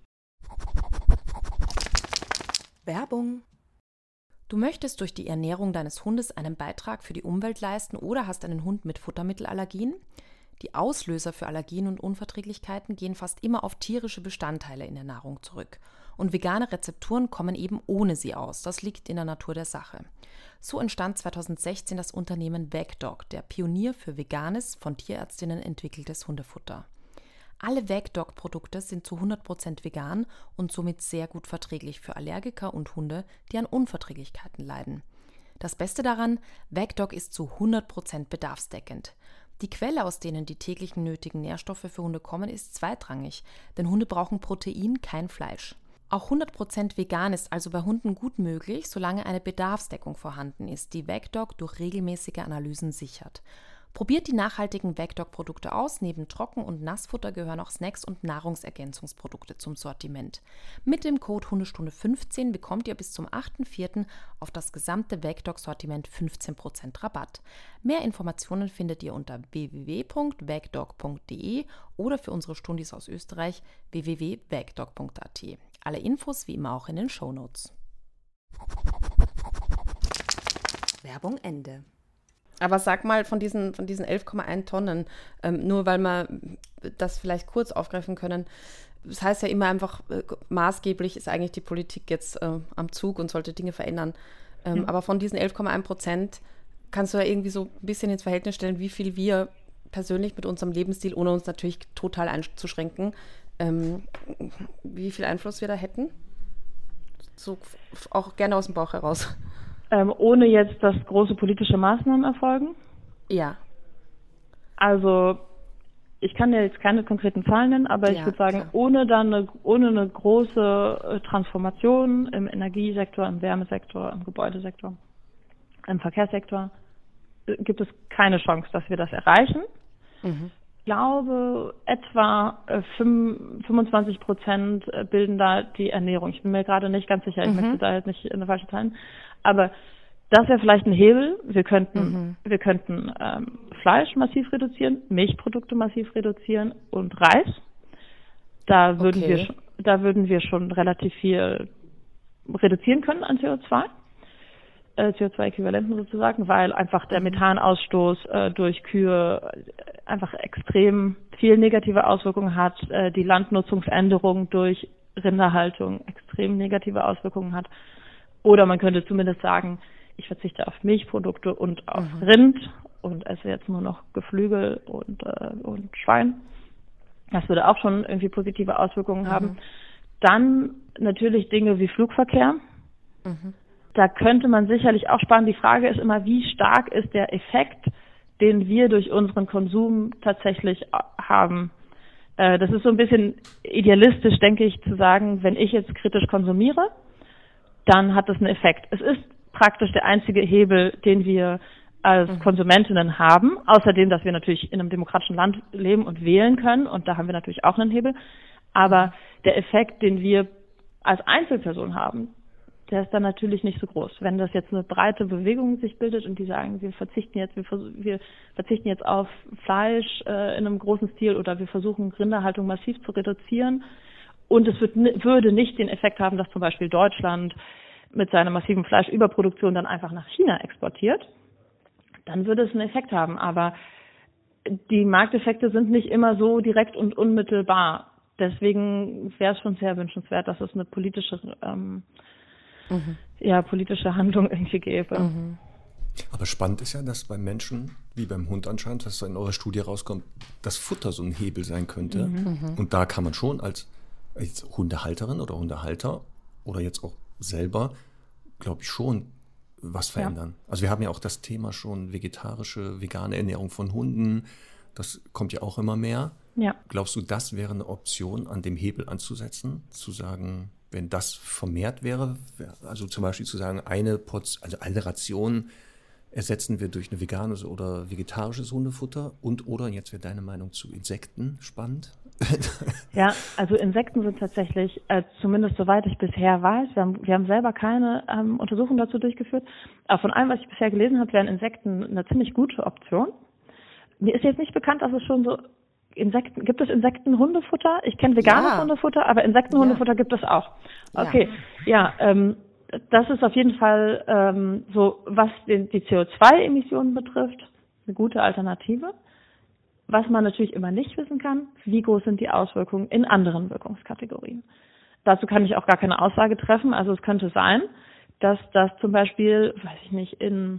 Werbung. Du möchtest durch die Ernährung deines Hundes einen Beitrag für die Umwelt leisten oder hast einen Hund mit Futtermittelallergien? Die Auslöser für Allergien und Unverträglichkeiten gehen fast immer auf tierische Bestandteile in der Nahrung zurück. Und vegane Rezepturen kommen eben ohne sie aus. Das liegt in der Natur der Sache. So entstand zweitausendsechzehn das Unternehmen VegDog, der Pionier für veganes, von Tierärztinnen entwickeltes Hundefutter. Alle VegDog-Produkte sind zu hundert Prozent vegan und somit sehr gut verträglich für Allergiker und Hunde, die an Unverträglichkeiten leiden. Das Beste daran, VegDog ist zu hundert Prozent bedarfsdeckend. Die Quelle, aus denen die täglichen nötigen Nährstoffe für Hunde kommen, ist zweitrangig, denn Hunde brauchen Protein, kein Fleisch. Auch hundert Prozent vegan ist also bei Hunden gut möglich, solange eine Bedarfsdeckung vorhanden ist, die VegDog durch regelmäßige Analysen sichert. Probiert die nachhaltigen VegDog-Produkte aus. Neben Trocken- und Nassfutter gehören auch Snacks und Nahrungsergänzungsprodukte zum Sortiment. Mit dem Code Hundestunde fünfzehn bekommt ihr bis zum achten vierten auf das gesamte VegDog-Sortiment fünfzehn Prozent Rabatt. Mehr Informationen findet ihr unter w w w punkt vegdog punkt d e oder für unsere Stundis aus Österreich w w w punkt vegdog punkt a t. Alle Infos wie immer auch in den Shownotes. Werbung Ende. Aber sag mal, von diesen, von diesen elf Komma eins Tonnen, ähm, nur weil wir das vielleicht kurz aufgreifen können, das heißt ja immer einfach, äh, maßgeblich ist eigentlich die Politik jetzt äh, am Zug und sollte Dinge verändern. Ähm, ja. Aber von diesen elf Komma eins Prozent kannst du ja irgendwie so ein bisschen ins Verhältnis stellen, wie viel wir persönlich mit unserem Lebensstil, ohne uns natürlich total einzuschränken, ähm, wie viel Einfluss wir da hätten? So auch gerne aus dem Bauch heraus. Ähm, ohne jetzt, dass große politische Maßnahmen erfolgen? Ja. Also ich kann dir jetzt keine konkreten Zahlen nennen, aber ja, ich würde sagen, klar. ohne dann eine, ohne eine große Transformation im Energiesektor, im Wärmesektor, im Gebäudesektor, im Verkehrssektor gibt es keine Chance, dass wir das erreichen. Mhm. Ich glaube, etwa fünfundzwanzig Prozent bilden da die Ernährung. Ich bin mir gerade nicht ganz sicher, ich mhm. möchte da jetzt nicht eine falsche Zahlen. Aber das wäre vielleicht ein Hebel. Wir könnten, Mhm. wir könnten ähm, Fleisch massiv reduzieren, Milchprodukte massiv reduzieren und Reis. Da würden Okay. wir schon, da würden wir schon relativ viel reduzieren können an C O zwei, äh, C O zwei Äquivalenten sozusagen, weil einfach der Methanausstoß äh, durch Kühe einfach extrem viel negative Auswirkungen hat, äh, die Landnutzungsänderung durch Rinderhaltung extrem negative Auswirkungen hat. Oder man könnte zumindest sagen, ich verzichte auf Milchprodukte und auf Mhm. Rind und esse jetzt nur noch Geflügel und, äh, und Schwein. Das würde auch schon irgendwie positive Auswirkungen Mhm. haben. Dann natürlich Dinge wie Flugverkehr. Mhm. Da könnte man sicherlich auch sparen. Die Frage ist immer, wie stark ist der Effekt, den wir durch unseren Konsum tatsächlich haben. Äh, Das ist so ein bisschen idealistisch, denke ich, zu sagen, wenn ich jetzt kritisch konsumiere, dann hat das einen Effekt. Es ist praktisch der einzige Hebel, den wir als Konsumentinnen haben, außerdem, dass wir natürlich in einem demokratischen Land leben und wählen können, und da haben wir natürlich auch einen Hebel. Aber der Effekt, den wir als Einzelperson haben, der ist dann natürlich nicht so groß. Wenn das jetzt eine breite Bewegung sich bildet und die sagen, wir verzichten jetzt, wir, vers- wir verzichten jetzt auf Fleisch äh, in einem großen Stil oder wir versuchen Rinderhaltung massiv zu reduzieren, und es wird, ni- würde nicht den Effekt haben, dass zum Beispiel Deutschland mit seiner massiven Fleischüberproduktion dann einfach nach China exportiert, dann würde es einen Effekt haben. Aber die Markteffekte sind nicht immer so direkt und unmittelbar. Deswegen wäre es schon sehr wünschenswert, dass es eine politische, ähm, Mhm. ja, politische Handlung irgendwie gäbe. Mhm. Aber spannend ist ja, dass beim Menschen, wie beim Hund anscheinend, was in eurer Studie rauskommt, das Futter so ein Hebel sein könnte. Und da kann man schon als, als Hundehalterin oder Hundehalter oder jetzt auch selber, glaube ich, schon was verändern. Also wir haben ja auch das Thema schon vegetarische, vegane Ernährung von Hunden. Das kommt ja auch immer mehr. Ja. Glaubst du, das wäre eine Option, an dem Hebel anzusetzen? Zu sagen, wenn das vermehrt wäre, also zum Beispiel zu sagen, eine Portion, also eine Ration ersetzen wir durch ein veganes oder vegetarisches Hundefutter und oder, jetzt wäre deine Meinung zu Insekten spannend. Ja, also Insekten sind tatsächlich, äh, zumindest soweit ich bisher weiß, wir haben, wir haben selber keine ähm, Untersuchung dazu durchgeführt, aber von allem, was ich bisher gelesen habe, wären Insekten eine ziemlich gute Option. Mir ist jetzt nicht bekannt, dass es schon so Insekten, gibt es Insektenhundefutter? Ich kenne veganes Ja. Hundefutter, aber Insektenhundefutter gibt es auch. Ja. Okay, ja, ähm, das ist auf jeden Fall ähm, so, was den, die C O zwei Emissionen betrifft, eine gute Alternative. Was man natürlich immer nicht wissen kann, wie groß sind die Auswirkungen in anderen Wirkungskategorien. Dazu kann ich auch gar keine Aussage treffen. Also es könnte sein, dass das zum Beispiel, weiß ich nicht, in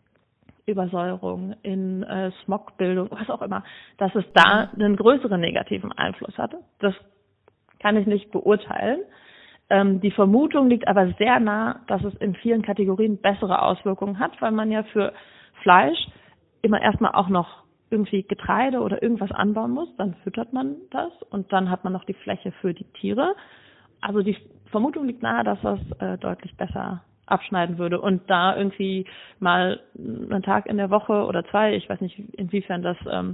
Übersäuerung, in äh, Smogbildung, was auch immer, dass es da einen größeren negativen Einfluss hatte. Das kann ich nicht beurteilen. Ähm, die Vermutung liegt aber sehr nah, dass es in vielen Kategorien bessere Auswirkungen hat, weil man ja für Fleisch immer erstmal auch noch irgendwie Getreide oder irgendwas anbauen muss, dann füttert man das und dann hat man noch die Fläche für die Tiere. Also die Vermutung liegt nahe, dass das äh, deutlich besser abschneiden würde und da irgendwie mal einen Tag in der Woche oder zwei, ich weiß nicht, inwiefern das ähm,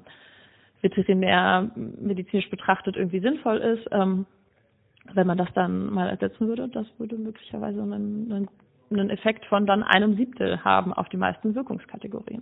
veterinär medizinisch betrachtet irgendwie sinnvoll ist, ähm, wenn man das dann mal ersetzen würde, das würde möglicherweise einen, einen, einen Effekt von dann einem Siebtel haben auf die meisten Wirkungskategorien.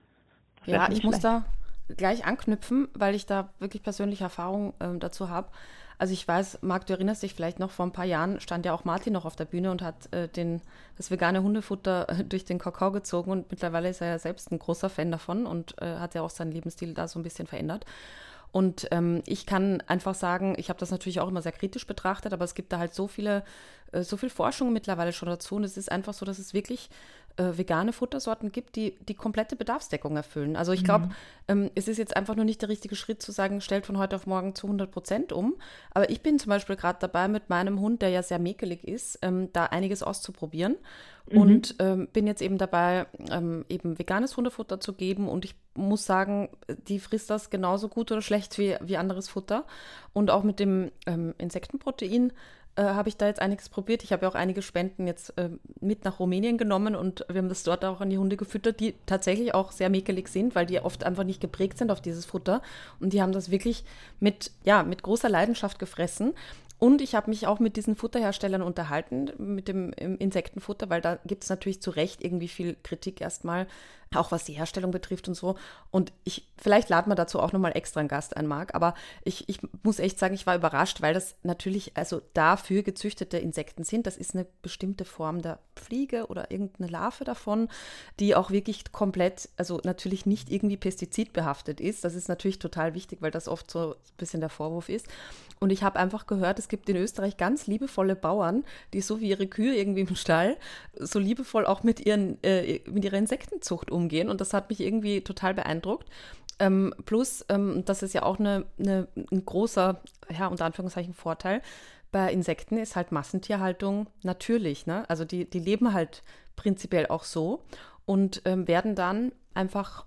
Das wäre Ja, nicht ich muss schlecht. da gleich anknüpfen, weil ich da wirklich persönliche Erfahrung ähm, dazu habe. Also ich weiß, Marc, du erinnerst dich vielleicht noch, vor ein paar Jahren stand ja auch Martin noch auf der Bühne und hat äh, den, das vegane Hundefutter äh, durch den Kakao gezogen und mittlerweile ist er ja selbst ein großer Fan davon und äh, hat ja auch seinen Lebensstil da so ein bisschen verändert. Und ähm, ich kann einfach sagen, ich habe das natürlich auch immer sehr kritisch betrachtet, aber es gibt da halt so viele, äh, so viel Forschung mittlerweile schon dazu und es ist einfach so, dass es wirklich äh, vegane Futtersorten gibt, die die komplette Bedarfsdeckung erfüllen. Also ich glaube, ähm, es ist jetzt einfach nur nicht der richtige Schritt zu sagen, stellt von heute auf morgen zu hundert Prozent um. Aber ich bin zum Beispiel gerade dabei mit meinem Hund, der ja sehr mäkelig ist, ähm, da einiges auszuprobieren. Und ähm, bin jetzt eben dabei, ähm, eben veganes Hundefutter zu geben. Und ich muss sagen, die frisst das genauso gut oder schlecht wie, wie anderes Futter. Und auch mit dem ähm, Insektenprotein äh, habe ich da jetzt einiges probiert. Ich habe ja auch einige Spenden jetzt äh, mit nach Rumänien genommen und wir haben das dort auch an die Hunde gefüttert, die tatsächlich auch sehr mäkelig sind, weil die oft einfach nicht geprägt sind auf dieses Futter. Und die haben das wirklich mit, ja, mit großer Leidenschaft gefressen. Und ich habe mich auch mit diesen Futterherstellern unterhalten, mit dem Insektenfutter, weil da gibt es natürlich zu Recht irgendwie viel Kritik erstmal, auch was die Herstellung betrifft und so. Und ich, vielleicht laden wir dazu auch nochmal extra einen Gast ein, Marc, aber ich, ich muss echt sagen, ich war überrascht, weil das natürlich also dafür gezüchtete Insekten sind. Das ist eine bestimmte Form der Fliege oder irgendeine Larve davon, die auch wirklich komplett, also natürlich nicht irgendwie pestizidbehaftet ist. Das ist natürlich total wichtig, weil das oft so ein bisschen der Vorwurf ist. Und ich habe einfach gehört, es gibt in Österreich ganz liebevolle Bauern, die so wie ihre Kühe irgendwie im Stall so liebevoll auch mit, ihren, äh, mit ihrer Insektenzucht umgehen. Und das hat mich irgendwie total beeindruckt. Ähm, plus, ähm, das ist ja auch eine, eine, ein großer, ja, unter Anführungszeichen Vorteil, bei Insekten ist halt Massentierhaltung natürlich. Ne? Also die, die leben halt prinzipiell auch so und ähm, werden dann einfach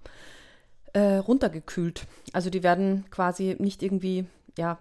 äh, runtergekühlt. Also die werden quasi nicht irgendwie ja,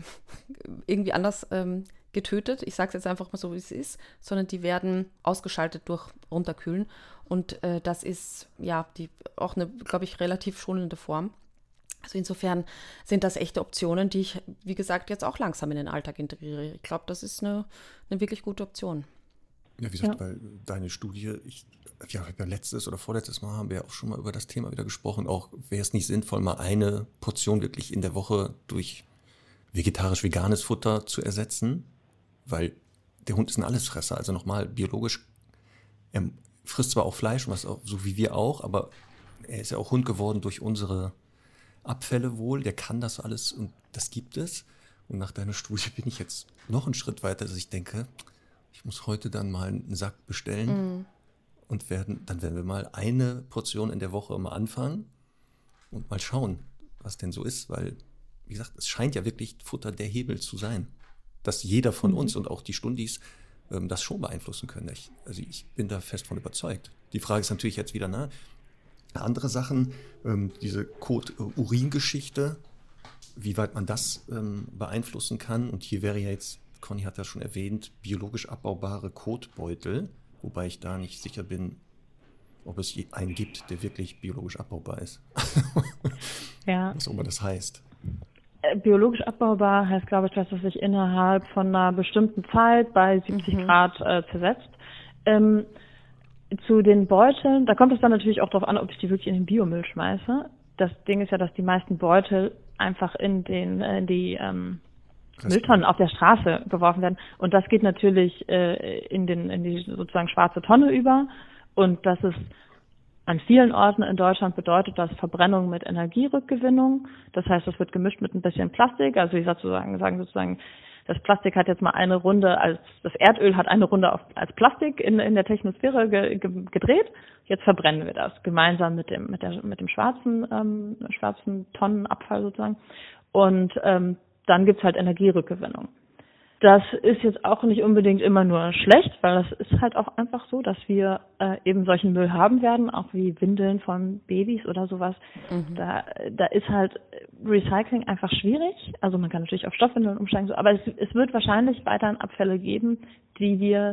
irgendwie anders ähm, getötet. Ich sage es jetzt einfach mal so, wie es ist, sondern die werden ausgeschaltet durch Runterkühlen. Und äh, das ist ja die, auch eine, glaube ich, relativ schonende Form. Also insofern sind das echte Optionen, die ich, wie gesagt, jetzt auch langsam in den Alltag integriere. Ich glaube, das ist eine, eine wirklich gute Option. Ja, wie gesagt, Ja. weil deine Studie, ich, ja, ja, letztes oder vorletztes Mal haben wir ja auch schon mal über das Thema wieder gesprochen. Auch wäre es nicht sinnvoll, mal eine Portion wirklich in der Woche durch vegetarisch-veganes Futter zu ersetzen, weil der Hund ist ein Allesfresser, also nochmal biologisch, er frisst zwar auch Fleisch, was auch, so wie wir auch, aber er ist ja auch Hund geworden durch unsere Abfälle wohl, der kann das alles und das gibt es. Und nach deiner Studie bin ich jetzt noch einen Schritt weiter, dass ich denke, ich muss heute dann mal einen Sack bestellen mm. und werden, dann werden wir mal eine Portion in der Woche mal anfangen und mal schauen, was denn so ist, weil wie gesagt, es scheint ja wirklich Futter der Hebel zu sein, dass jeder von mhm. uns und auch die Stundis ähm, das schon beeinflussen können. Ich, also ich bin da fest von überzeugt. Die Frage ist natürlich jetzt wieder, na, andere Sachen, ähm, diese Kot-Urin-Geschichte, wie weit man das ähm, beeinflussen kann. Und hier wäre ja jetzt, Conny hat ja schon erwähnt, biologisch abbaubare Kotbeutel, wobei ich da nicht sicher bin, ob es einen gibt, der wirklich biologisch abbaubar ist. Ja. Was auch immer das heißt. Biologisch abbaubar heißt, glaube ich, dass es sich innerhalb von einer bestimmten Zeit bei siebzig mhm. Grad äh, zersetzt. Ähm, zu den Beuteln, da kommt es dann natürlich auch darauf an, ob ich die wirklich in den Biomüll schmeiße. Das Ding ist ja, dass die meisten Beutel einfach in den in die ähm, Mülltonnen auf der Straße geworfen werden. Und das geht natürlich äh, in den in die sozusagen schwarze Tonne über. Und das ist an vielen Orten in Deutschland bedeutet das Verbrennung mit Energierückgewinnung. Das heißt, das wird gemischt mit ein bisschen Plastik. Also ich sozusagen sagen sozusagen, das Plastik hat jetzt mal eine Runde als, das Erdöl hat eine Runde auf, als Plastik in, in der Technosphäre ge, ge, gedreht. Jetzt verbrennen wir das gemeinsam mit dem, mit der, mit dem schwarzen, ähm, schwarzen Tonnenabfall sozusagen. Und, ähm, dann gibt's halt Energierückgewinnung. Das ist jetzt auch nicht unbedingt immer nur schlecht, weil das ist halt auch einfach so, dass wir äh, eben solchen Müll haben werden, auch wie Windeln von Babys oder sowas. Mhm. Da, da ist halt Recycling einfach schwierig. Also man kann natürlich auf Stoffwindeln umsteigen, so, aber es, es wird wahrscheinlich weiterhin Abfälle geben, die wir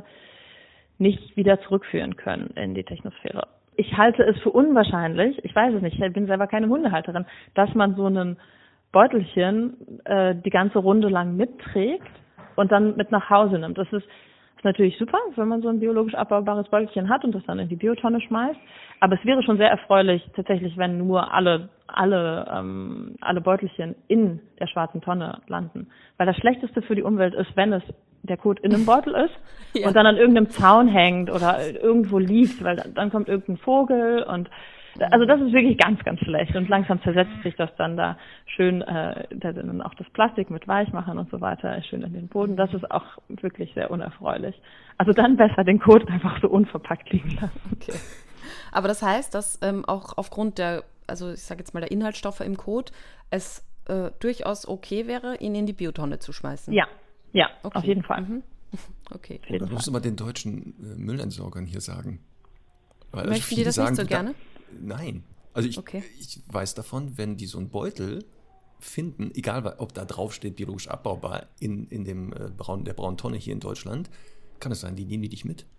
nicht wieder zurückführen können in die Technosphäre. Ich halte es für unwahrscheinlich, ich weiß es nicht, ich bin selber keine Hundehalterin, dass man so einen Beutelchen äh, die ganze Runde lang mitträgt und dann mit nach Hause nimmt. Das ist, ist natürlich super, wenn man so ein biologisch abbaubares Beutelchen hat und das dann in die Biotonne schmeißt. Aber es wäre schon sehr erfreulich, tatsächlich, wenn nur alle alle ähm, alle Beutelchen in der schwarzen Tonne landen. Weil das Schlechteste für die Umwelt ist, wenn es der Kot in einem Beutel ist ja. und dann an irgendeinem Zaun hängt oder irgendwo liegt, weil dann, dann kommt irgendein Vogel und also das ist wirklich ganz, ganz schlecht und langsam zersetzt sich das dann da schön, äh, da dann auch das Plastik mit Weichmachern und so weiter schön in den Boden. Das ist auch wirklich sehr unerfreulich. Also dann besser den Kot einfach so unverpackt liegen lassen. Okay. Aber das heißt, dass ähm, auch aufgrund der, also ich sage jetzt mal der Inhaltsstoffe im Kot, es äh, durchaus okay wäre, ihn in die Biotonne zu schmeißen? Ja, ja, okay. Auf jeden Fall. Mhm. Okay. Da musst du mal den deutschen äh, Müllentsorgern hier sagen. Weil, Möchten also die das sagen, nicht so gerne? Da, Nein. Also ich, okay. ich weiß davon, wenn die so einen Beutel finden, egal ob da drauf steht, biologisch abbaubar, in, in dem, äh, Braun, der braunen Tonne hier in Deutschland, kann es sein, die nehmen die dich mit.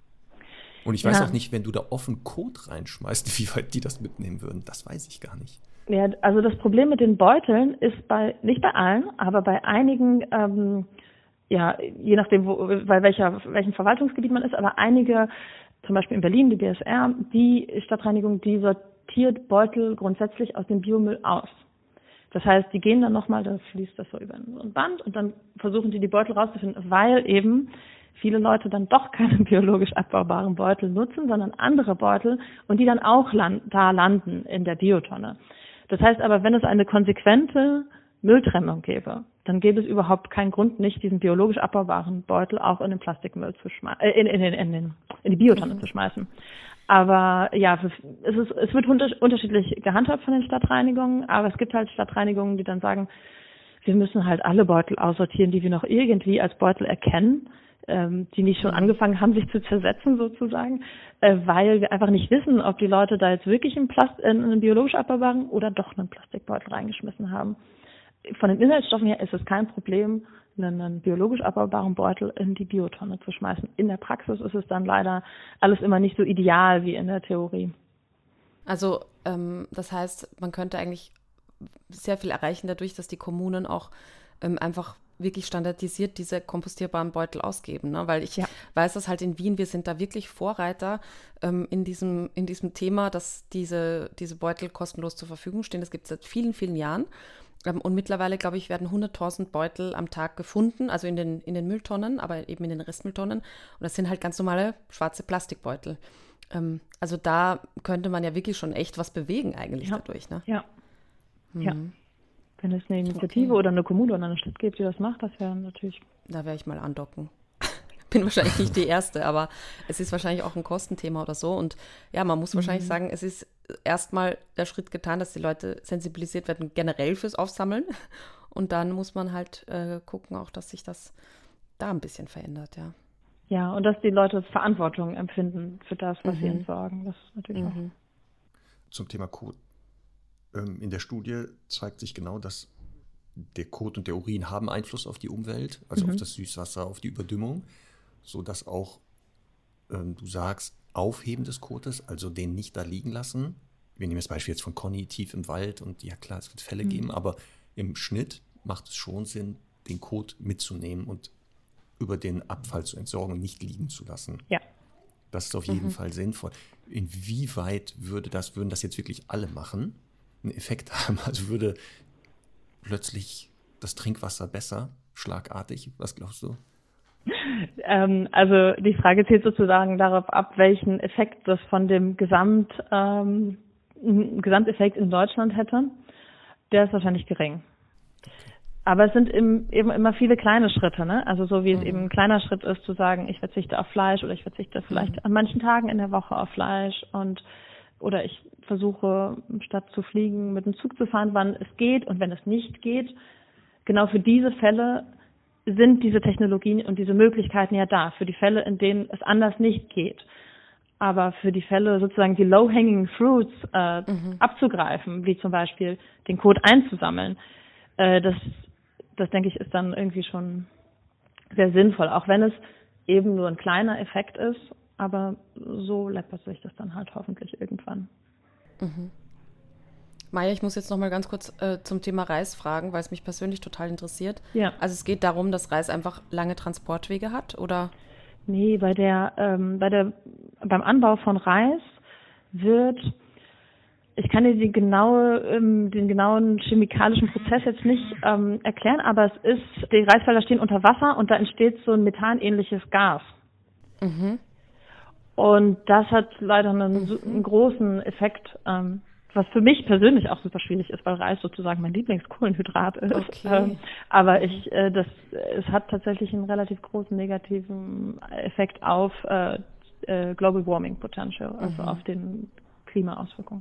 Und ich weiß ja. auch nicht, wenn du da offen Kot reinschmeißt, wie weit die das mitnehmen würden. Das weiß ich gar nicht. Ja, also das Problem mit den Beuteln ist bei, nicht bei allen, aber bei einigen ähm, ja, je nachdem, wo, bei welcher, welchem Verwaltungsgebiet man ist, aber einige, zum Beispiel in Berlin, die B S R, die Stadtreinigung, die sortiert Beutel grundsätzlich aus dem Biomüll aus. Das heißt, die gehen dann nochmal, da fließt das so über ein Band und dann versuchen die die Beutel rauszufinden, weil eben viele Leute dann doch keine biologisch abbaubaren Beutel nutzen, sondern andere Beutel und die dann auch land, da landen in der Biotonne. Das heißt aber, wenn es eine konsequente Mülltrennung gäbe, dann gäbe es überhaupt keinen Grund, nicht diesen biologisch abbaubaren Beutel auch in den Plastikmüll zu schmeißen, äh, in, in, in, in, den, in die Biotonne mhm. zu schmeißen. Aber ja, es, ist, es wird unterschiedlich gehandhabt von den Stadtreinigungen, aber es gibt halt Stadtreinigungen, die dann sagen, wir müssen halt alle Beutel aussortieren, die wir noch irgendwie als Beutel erkennen, ähm, die nicht schon angefangen haben, sich zu zersetzen sozusagen, äh, weil wir einfach nicht wissen, ob die Leute da jetzt wirklich einen, Plast in einen biologisch abbaubaren oder doch einen Plastikbeutel reingeschmissen haben. Von den Inhaltsstoffen her ist es kein Problem, einen biologisch abbaubaren Beutel in die Biotonne zu schmeißen. In der Praxis ist es dann leider alles immer nicht so ideal wie in der Theorie. Also ähm, das heißt, man könnte eigentlich sehr viel erreichen dadurch, dass die Kommunen auch ähm, einfach wirklich standardisiert diese kompostierbaren Beutel ausgeben, ne? Weil ich ja. weiß, dass halt in Wien, wir sind da wirklich Vorreiter ähm, in diesem in diesem Thema, dass diese, diese Beutel kostenlos zur Verfügung stehen. Das gibt es seit vielen, vielen Jahren. Und mittlerweile, glaube ich, werden hunderttausend Beutel am Tag gefunden, also in den, in den Mülltonnen, aber eben in den Restmülltonnen. Und das sind halt ganz normale schwarze Plastikbeutel. Ähm, also da könnte man ja wirklich schon echt was bewegen eigentlich ja. dadurch. Ne? Ja. Hm. ja. Wenn es eine Initiative okay. oder eine Kommune oder eine Stadt gibt, die das macht, das wäre natürlich... Da wäre ich mal andocken. Bin wahrscheinlich nicht die Erste, aber es ist wahrscheinlich auch ein Kostenthema oder so. Und ja, man muss wahrscheinlich mhm. sagen, es ist erstmal der Schritt getan, dass die Leute sensibilisiert werden, generell fürs Aufsammeln. Und dann muss man halt äh, gucken auch, dass sich das da ein bisschen verändert, ja. Ja, und dass die Leute Verantwortung empfinden für das, was mhm. sie entsorgen. Das ist natürlich mhm. auch. Zum Thema Kot. Ähm, in der Studie zeigt sich genau, dass der Kot und der Urin haben Einfluss auf die Umwelt, also mhm. auf das Süßwasser, auf die Überdüngung, sodass auch, ähm, du sagst, Aufheben des Kotes, also den nicht da liegen lassen. Wir nehmen das Beispiel jetzt von Conny, tief im Wald und ja klar, es wird Fälle mhm. geben, aber im Schnitt macht es schon Sinn, den Kot mitzunehmen und über den Abfall zu entsorgen und nicht liegen zu lassen. Ja. Das ist auf jeden mhm. Fall sinnvoll. Inwieweit würde das, würden das jetzt wirklich alle machen, einen Effekt haben? Also würde plötzlich das Trinkwasser besser, schlagartig? Was glaubst du? Ähm, also die Frage zielt sozusagen darauf ab, welchen Effekt das von dem Gesamt, ähm, Gesamteffekt in Deutschland hätte. Der ist wahrscheinlich gering. Aber es sind im, eben immer viele kleine Schritte, ne? Also so wie es mhm. eben ein kleiner Schritt ist, zu sagen, ich verzichte auf Fleisch oder ich verzichte vielleicht mhm. an manchen Tagen in der Woche auf Fleisch und oder ich versuche, statt zu fliegen, mit dem Zug zu fahren, wann es geht und wenn es nicht geht. Genau für diese Fälle sind diese Technologien und diese Möglichkeiten ja da, für die Fälle, in denen es anders nicht geht. Aber für die Fälle sozusagen die low-hanging fruits äh, mhm. abzugreifen, wie zum Beispiel den Code einzusammeln, äh, das, das denke ich, ist dann irgendwie schon sehr sinnvoll, auch wenn es eben nur ein kleiner Effekt ist, aber so läppert sich das dann halt hoffentlich irgendwann. Mhm. Maja, ich muss jetzt noch mal ganz kurz äh, zum Thema Reis fragen, weil es mich persönlich total interessiert. Ja. Also es geht darum, dass Reis einfach lange Transportwege hat, oder? Nee, bei der, ähm, bei der, beim Anbau von Reis wird, ich kann dir die genaue, ähm, den genauen chemikalischen Prozess jetzt nicht ähm, erklären, aber es ist, die Reisfelder stehen unter Wasser und da entsteht so ein methanähnliches Gas. Mhm. Und das hat leider einen, mhm. einen großen Effekt, ähm, was für mich persönlich auch super schwierig ist, weil Reis sozusagen mein Lieblingskohlenhydrat ist. Okay. Ähm, aber ich, äh, das, es hat tatsächlich einen relativ großen negativen Effekt auf äh, äh, Global Warming Potential, also mhm. auf den Klimaauswirkungen.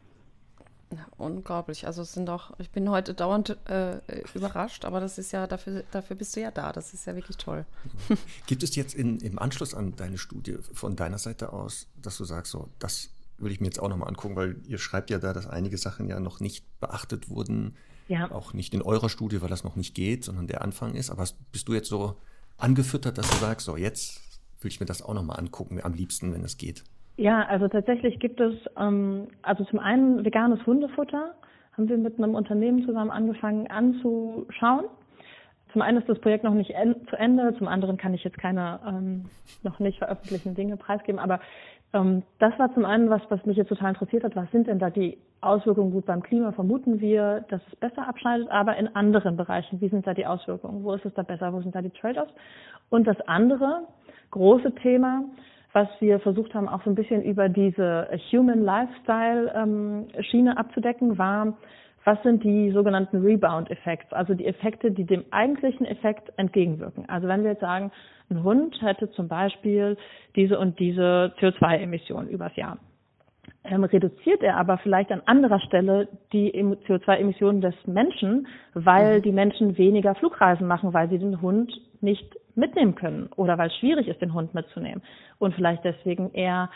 Ja, unglaublich. Also es sind auch, ich bin heute dauernd äh, überrascht, aber das ist ja, dafür, dafür bist du ja da. Das ist ja wirklich toll. Gibt es jetzt in, im Anschluss an deine Studie von deiner Seite aus, dass du sagst, so, das will ich mir jetzt auch nochmal angucken, weil ihr schreibt ja da, dass einige Sachen ja noch nicht beachtet wurden. Ja. Auch nicht in eurer Studie, weil das noch nicht geht, sondern der Anfang ist. Aber bist du jetzt so angefüttert, dass du sagst, so jetzt will ich mir das auch nochmal angucken, am liebsten, wenn es geht? Ja, also tatsächlich gibt es, ähm, also zum einen veganes Hundefutter, haben wir mit einem Unternehmen zusammen angefangen anzuschauen. zum einen ist das Projekt noch nicht en- zu Ende, zum anderen kann ich jetzt keine ähm, noch nicht veröffentlichten Dinge preisgeben, aber ähm, das war zum einen was, was mich jetzt total interessiert hat. Was sind denn da die Auswirkungen? Gut, beim Klima vermuten wir, dass es besser abschneidet, aber in anderen Bereichen, wie sind da die Auswirkungen? Wo ist es da besser? Wo sind da die Trade-offs? Und das andere große Thema, was wir versucht haben, auch so ein bisschen über diese Human Lifestyle ähm, Schiene abzudecken, war, was sind die sogenannten Rebound-Effekte, also die Effekte, die dem eigentlichen Effekt entgegenwirken. Also wenn wir jetzt sagen, ein Hund hätte zum Beispiel diese und diese C O zwei Emissionen übers Jahr, ähm, reduziert er aber vielleicht an anderer Stelle die C O zwei Emissionen des Menschen, weil mhm. die Menschen weniger Flugreisen machen, weil sie den Hund nicht mitnehmen können oder weil es schwierig ist, den Hund mitzunehmen und vielleicht deswegen eher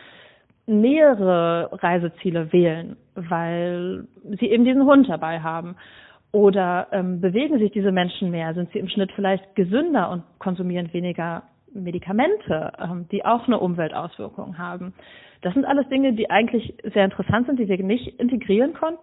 nähere Reiseziele wählen, weil sie eben diesen Hund dabei haben. Oder ähm, bewegen sich diese Menschen mehr? Sind sie im Schnitt vielleicht gesünder und konsumieren weniger Medikamente, ähm, die auch eine Umweltauswirkung haben? Das sind alles Dinge, die eigentlich sehr interessant sind, die wir nicht integrieren konnten.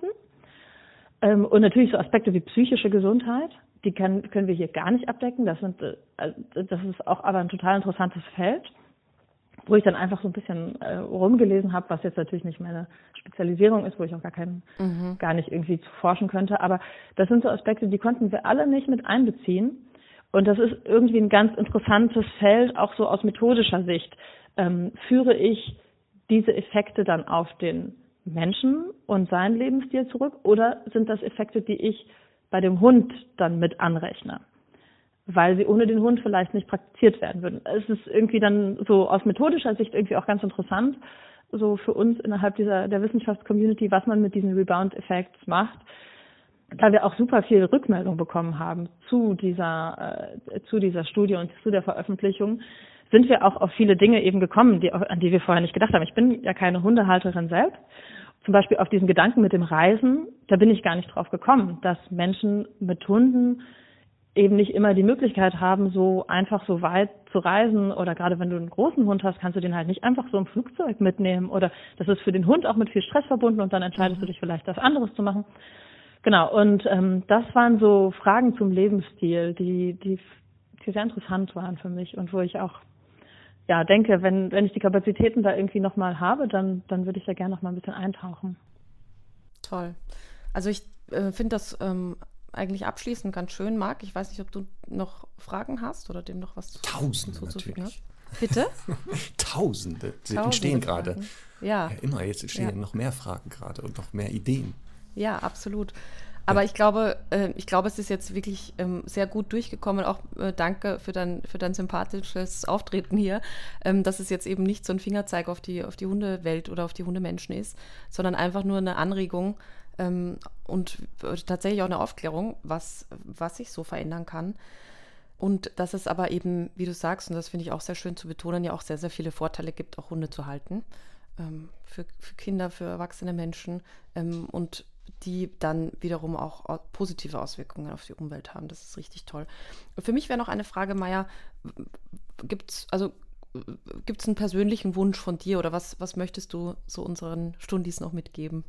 Ähm, und natürlich so Aspekte wie psychische Gesundheit, die kann, können wir hier gar nicht abdecken. Das sind, äh, das ist auch aber ein total interessantes Feld, wo ich dann einfach so ein bisschen äh, rumgelesen habe, was jetzt natürlich nicht meine Spezialisierung ist, wo ich auch gar keinen, mhm. gar nicht irgendwie zu forschen könnte. Aber das sind so Aspekte, die konnten wir alle nicht mit einbeziehen. Und das ist irgendwie ein ganz interessantes Feld, auch so aus methodischer Sicht. Ähm, führe ich diese Effekte dann auf den Menschen und seinen Lebensstil zurück oder sind das Effekte, die ich bei dem Hund dann mit anrechne? Weil sie ohne den Hund vielleicht nicht praktiziert werden würden. Es ist irgendwie dann so aus methodischer Sicht irgendwie auch ganz interessant, so für uns innerhalb dieser der Wissenschaftscommunity, was man mit diesen Rebound-Effekts macht, da wir auch super viel Rückmeldung bekommen haben zu dieser äh, zu dieser Studie und zu der Veröffentlichung, sind wir auch auf viele Dinge eben gekommen, die, an die wir vorher nicht gedacht haben. Ich bin ja keine Hundehalterin selbst. Zum Beispiel auf diesen Gedanken mit dem Reisen, da bin ich gar nicht drauf gekommen, dass Menschen mit Hunden eben nicht immer die Möglichkeit haben, so einfach so weit zu reisen oder gerade wenn du einen großen Hund hast, kannst du den halt nicht einfach so im Flugzeug mitnehmen oder das ist für den Hund auch mit viel Stress verbunden und dann entscheidest mhm. du dich vielleicht, das anderes zu machen. Genau, und ähm, das waren so Fragen zum Lebensstil, die, die, die sehr interessant waren für mich und wo ich auch ja denke, wenn, wenn ich die Kapazitäten da irgendwie nochmal habe, dann, dann würde ich da gerne noch mal ein bisschen eintauchen. Toll. Also ich äh, finde das ähm, eigentlich abschließend ganz schön, Marc. Ich weiß nicht, ob du noch Fragen hast oder dem noch was Tausende natürlich. Hast. Bitte? Tausende. Sie Tausende entstehen gerade. Ja. ja. Immer, jetzt entstehen ja. noch mehr Fragen gerade und noch mehr Ideen. Ja, absolut. Aber ja. ich glaube, äh, ich glaube, es ist jetzt wirklich ähm, sehr gut durchgekommen. Auch äh, danke für dein, für dein sympathisches Auftreten hier, ähm, dass es jetzt eben nicht so ein Fingerzeig auf die, auf die Hundewelt oder auf die Hundemenschen ist, sondern einfach nur eine Anregung, Ähm, und tatsächlich auch eine Aufklärung, was, was sich so verändern kann. Und dass es aber eben, wie du sagst, und das finde ich auch sehr schön zu betonen, ja auch sehr, sehr viele Vorteile gibt, auch Hunde zu halten. Ähm, für, für Kinder, für erwachsene Menschen ähm, und die dann wiederum auch positive Auswirkungen auf die Umwelt haben. Das ist richtig toll. Und für mich wäre noch eine Frage, Maja, gibt's, also gibt es einen persönlichen Wunsch von dir oder was, was möchtest du so unseren Stundis noch mitgeben?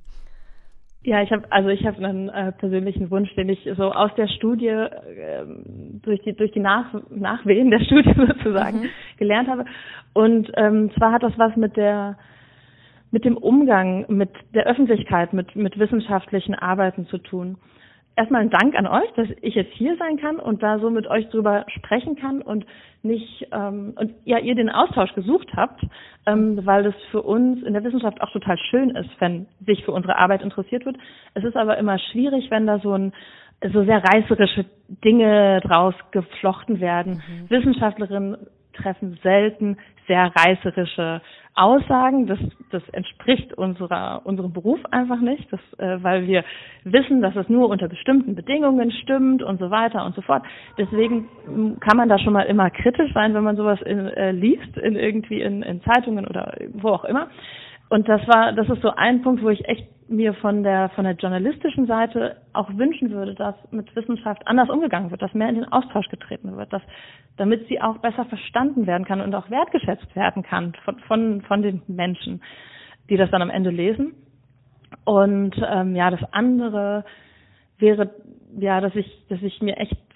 Ja, ich habe also ich habe einen äh, persönlichen Wunsch, den ich so aus der Studie äh, durch die durch die Nach Nachwehen der Studie sozusagen mhm. gelernt habe. Und ähm, zwar hat das was mit der mit dem Umgang mit der Öffentlichkeit, mit mit wissenschaftlichen Arbeiten zu tun. Erstmal ein Dank an euch, dass ich jetzt hier sein kann und da so mit euch drüber sprechen kann und nicht ähm, und ja ihr den Austausch gesucht habt, ähm, weil das für uns in der Wissenschaft auch total schön ist, wenn sich für unsere Arbeit interessiert wird. Es ist aber immer schwierig, wenn da so ein so sehr reißerische Dinge draus geflochten werden. Mhm. Wissenschaftlerinnen treffen selten sehr reißerische Aussagen. Das, das entspricht unserer, unserem Beruf einfach nicht, das, äh, weil wir wissen, dass es nur unter bestimmten Bedingungen stimmt und so weiter und so fort. Deswegen kann man da schon mal immer kritisch sein, wenn man sowas in, äh, liest, in irgendwie in, in Zeitungen oder wo auch immer. Und das war, das ist so ein Punkt, wo ich echt mir von der, von der journalistischen Seite auch wünschen würde, dass mit Wissenschaft anders umgegangen wird, dass mehr in den Austausch getreten wird, dass, damit sie auch besser verstanden werden kann und auch wertgeschätzt werden kann von, von, von den Menschen, die das dann am Ende lesen. Und, ähm, ja, das andere wäre, ja, dass ich, dass ich mir echt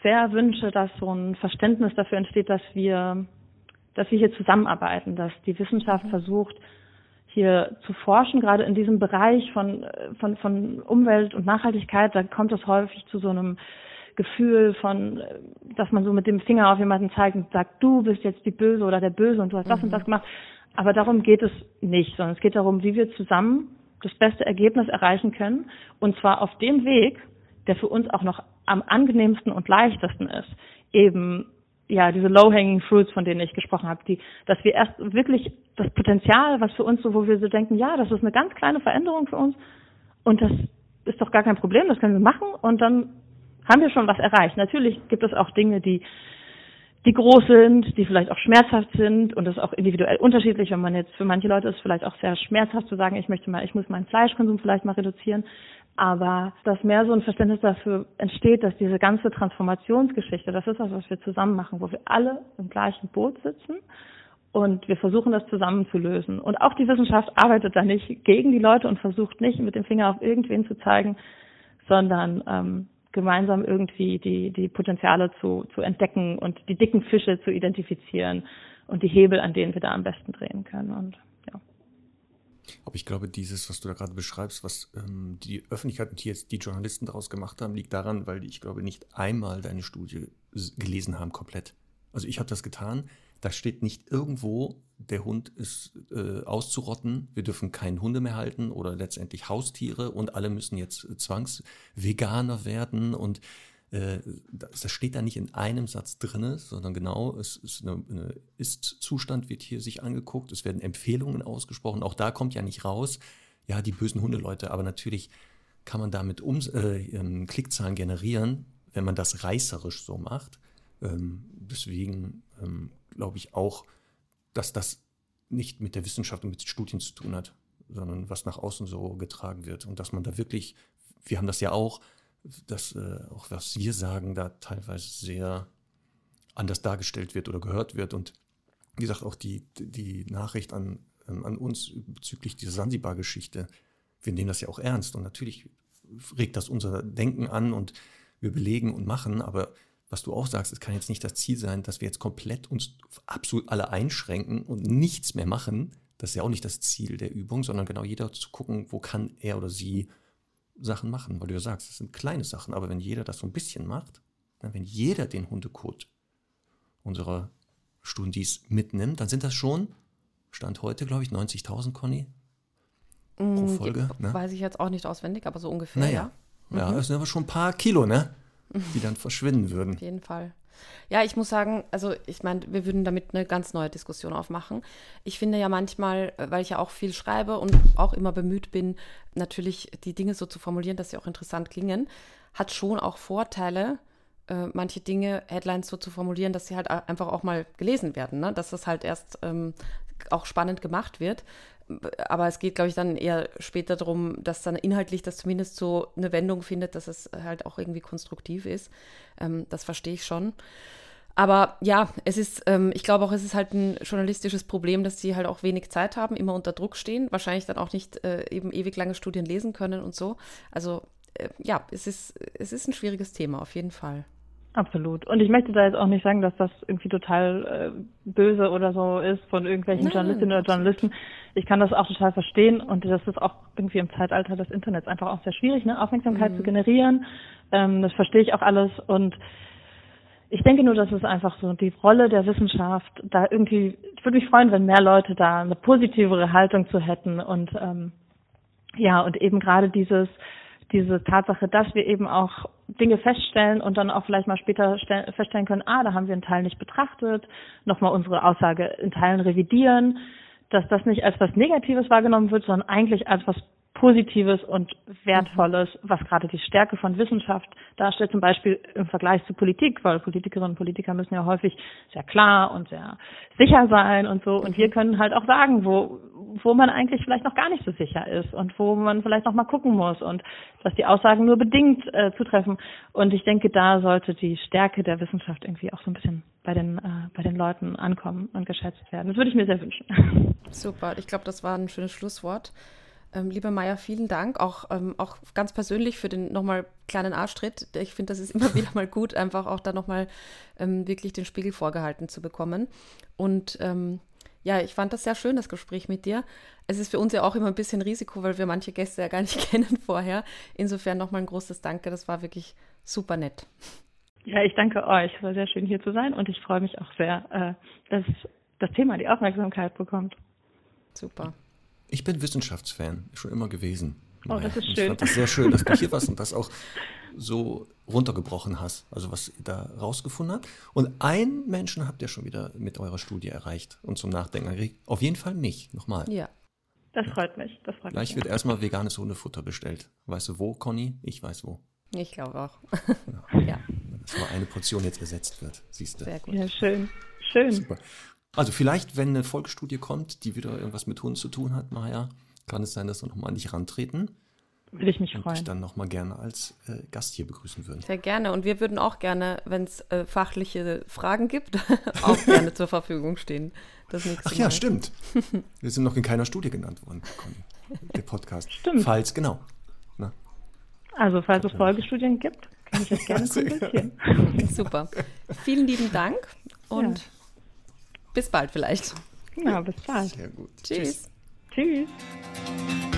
sehr wünsche, dass so ein Verständnis dafür entsteht, dass wir, dass wir hier zusammenarbeiten, dass die Wissenschaft versucht, hier zu forschen, gerade in diesem Bereich von, von, von Umwelt und Nachhaltigkeit. Da kommt es häufig zu so einem Gefühl von, dass man so mit dem Finger auf jemanden zeigt und sagt, du bist jetzt die Böse oder der Böse und du hast das mhm. und das gemacht. Aber darum geht es nicht, sondern es geht darum, wie wir zusammen das beste Ergebnis erreichen können. Und zwar auf dem Weg, der für uns auch noch am angenehmsten und leichtesten ist. Eben, ja, diese low-hanging fruits, von denen ich gesprochen habe, die, dass wir erst wirklich das Potenzial, was für uns so, wo wir so denken, ja, das ist eine ganz kleine Veränderung für uns und das ist doch gar kein Problem, das können wir machen und dann haben wir schon was erreicht. Natürlich gibt es auch Dinge, die die groß sind, die vielleicht auch schmerzhaft sind und das ist auch individuell unterschiedlich, wenn man jetzt, für manche Leute ist es vielleicht auch sehr schmerzhaft zu sagen, ich möchte mal, ich muss meinen Fleischkonsum vielleicht mal reduzieren, aber dass mehr so ein Verständnis dafür entsteht, dass diese ganze Transformationsgeschichte, das ist was, was wir zusammen machen, wo wir alle im gleichen Boot sitzen und wir versuchen das zusammen zu lösen. Und auch die Wissenschaft arbeitet da nicht gegen die Leute und versucht nicht mit dem Finger auf irgendwen zu zeigen, sondern ähm, gemeinsam irgendwie die, die Potenziale zu, zu entdecken und die dicken Fische zu identifizieren und die Hebel, an denen wir da am besten drehen können. Und ja. Aber ich glaube, dieses, was du da gerade beschreibst, was ähm, die Öffentlichkeit und hier jetzt die Journalisten daraus gemacht haben, liegt daran, weil die, ich glaube, nicht einmal deine Studie gelesen haben komplett. Also ich habe das getan. Da steht nicht irgendwo, der Hund ist äh, auszurotten, wir dürfen keinen Hunde mehr halten oder letztendlich Haustiere und alle müssen jetzt äh, Zwangsveganer werden und äh, das steht da nicht in einem Satz drin, sondern genau, es ist eine, eine Ist-Zustand wird hier sich angeguckt, es werden Empfehlungen ausgesprochen, auch da kommt ja nicht raus, ja, die bösen Hundeleute, aber natürlich kann man damit um, äh, Klickzahlen generieren, wenn man das reißerisch so macht. Ähm, deswegen ähm, glaube ich auch, dass das nicht mit der Wissenschaft und mit Studien zu tun hat, sondern was nach außen so getragen wird. Und dass man da wirklich, wir haben das ja auch, dass äh, auch was wir sagen, da teilweise sehr anders dargestellt wird oder gehört wird. Und wie gesagt, auch die, die Nachricht an, an uns bezüglich dieser Sansibar-Geschichte, wir nehmen das ja auch ernst. Und natürlich regt das unser Denken an und wir belegen und machen, aber was du auch sagst, es kann jetzt nicht das Ziel sein, dass wir jetzt komplett uns absolut alle einschränken und nichts mehr machen. Das ist ja auch nicht das Ziel der Übung, sondern genau jeder zu gucken, wo kann er oder sie Sachen machen. Weil du ja sagst, das sind kleine Sachen, aber wenn jeder das so ein bisschen macht, dann wenn jeder den Hundekot unserer Stundis mitnimmt, dann sind das schon, Stand heute, glaube ich, neunzigtausend, Conny, pro Folge. Die, ne? Weiß ich jetzt auch nicht auswendig, aber so ungefähr, naja. ja. Mhm. Ja, das sind aber schon ein paar Kilo, ne? Die dann verschwinden würden. Auf jeden Fall. Ja, ich muss sagen, also ich meine, wir würden damit eine ganz neue Diskussion aufmachen. Ich finde ja manchmal, weil ich ja auch viel schreibe und auch immer bemüht bin, natürlich die Dinge so zu formulieren, dass sie auch interessant klingen, hat schon auch Vorteile, äh, manche Dinge, Headlines so zu formulieren, dass sie halt einfach auch mal gelesen werden, ne? Dass das halt erst ähm, auch spannend gemacht wird. Aber es geht, glaube ich, dann eher später darum, dass dann inhaltlich das zumindest so eine Wendung findet, dass es halt auch irgendwie konstruktiv ist. Ähm, das verstehe ich schon. Aber ja, es ist, ähm, ich glaube auch, es ist halt ein journalistisches Problem, dass sie halt auch wenig Zeit haben, immer unter Druck stehen, wahrscheinlich dann auch nicht äh, eben ewig lange Studien lesen können und so. Also äh, ja, es ist, es ist ein schwieriges Thema, auf jeden Fall. Absolut. Und ich möchte da jetzt auch nicht sagen, dass das irgendwie total äh, böse oder so ist von irgendwelchen Nein, Journalistinnen oder Journalisten. Ich kann das auch total verstehen und das ist auch irgendwie im Zeitalter des Internets einfach auch sehr schwierig, ne, Aufmerksamkeit mhm. zu generieren. Ähm, das verstehe ich auch alles und ich denke nur, dass es einfach so die Rolle der Wissenschaft da irgendwie, ich würde mich freuen, wenn mehr Leute da eine positivere Haltung zu hätten und ähm, ja, und eben gerade dieses diese Tatsache, dass wir eben auch Dinge feststellen und dann auch vielleicht mal später stell, feststellen können, ah, da haben wir einen Teil nicht betrachtet, nochmal unsere Aussage in Teilen revidieren, dass das nicht als was Negatives wahrgenommen wird, sondern eigentlich als was Positives und Wertvolles, was gerade die Stärke von Wissenschaft darstellt, zum Beispiel im Vergleich zu Politik, weil Politikerinnen und Politiker müssen ja häufig sehr klar und sehr sicher sein und so. Und wir können halt auch sagen, wo wo man eigentlich vielleicht noch gar nicht so sicher ist und wo man vielleicht noch mal gucken muss und dass die Aussagen nur bedingt äh, zutreffen. Und ich denke, da sollte die Stärke der Wissenschaft irgendwie auch so ein bisschen bei den äh, bei den Leuten ankommen und geschätzt werden. Das würde ich mir sehr wünschen. Super, ich glaube, das war ein schönes Schlusswort. Ähm, liebe Maja, vielen Dank, auch, ähm, auch ganz persönlich für den nochmal kleinen Arschtritt. Ich finde, das ist immer wieder mal gut, einfach auch da nochmal ähm, wirklich den Spiegel vorgehalten zu bekommen. Und ähm, ja, ich fand das sehr schön, das Gespräch mit dir. Es ist für uns ja auch immer ein bisschen Risiko, weil wir manche Gäste ja gar nicht kennen vorher. Insofern nochmal ein großes Danke, das war wirklich super nett. Ja, ich danke euch. Es war sehr schön, hier zu sein und ich freue mich auch sehr, äh, dass das Thema die Aufmerksamkeit bekommt. Super. Ich bin Wissenschaftsfan, schon immer gewesen. Oh, das ist ich schön. fand das sehr schön, dass du hier warst und das auch so runtergebrochen hast, also was ihr da rausgefunden habt. Und einen Menschen habt ihr schon wieder mit eurer Studie erreicht und zum Nachdenken. Auf jeden Fall mich, nochmal. Ja. Das freut mich. Das freut Gleich mich. wird erstmal veganes Hundefutter bestellt. Weißt du wo, Conny? Ich weiß wo. Ich glaube auch. Ja. Ja, Dass mal eine Portion jetzt ersetzt wird, siehst du. sehr gut. Ja, schön. Schön. Super. Also vielleicht, wenn eine Folgestudie kommt, die wieder irgendwas mit Hunden zu tun hat, Maja, kann es sein, dass wir nochmal an dich rantreten. Würde ich mich Und freuen. dich dann nochmal gerne als äh, Gast hier begrüßen würden. Sehr gerne. Und wir würden auch gerne, wenn es äh, fachliche Fragen gibt, auch gerne zur Verfügung stehen. Das nächste Ach ja, Mal. stimmt. Wir sind noch in keiner Studie genannt worden, Conny. Der Podcast. Stimmt. Falls, genau. Na, Also, falls es Folgestudien gibt, kann ich das gerne konsultieren. Super. Vielen lieben Dank und Ja. bis bald vielleicht. Ja, bis bald. sehr gut. Tschüss. Tschüss.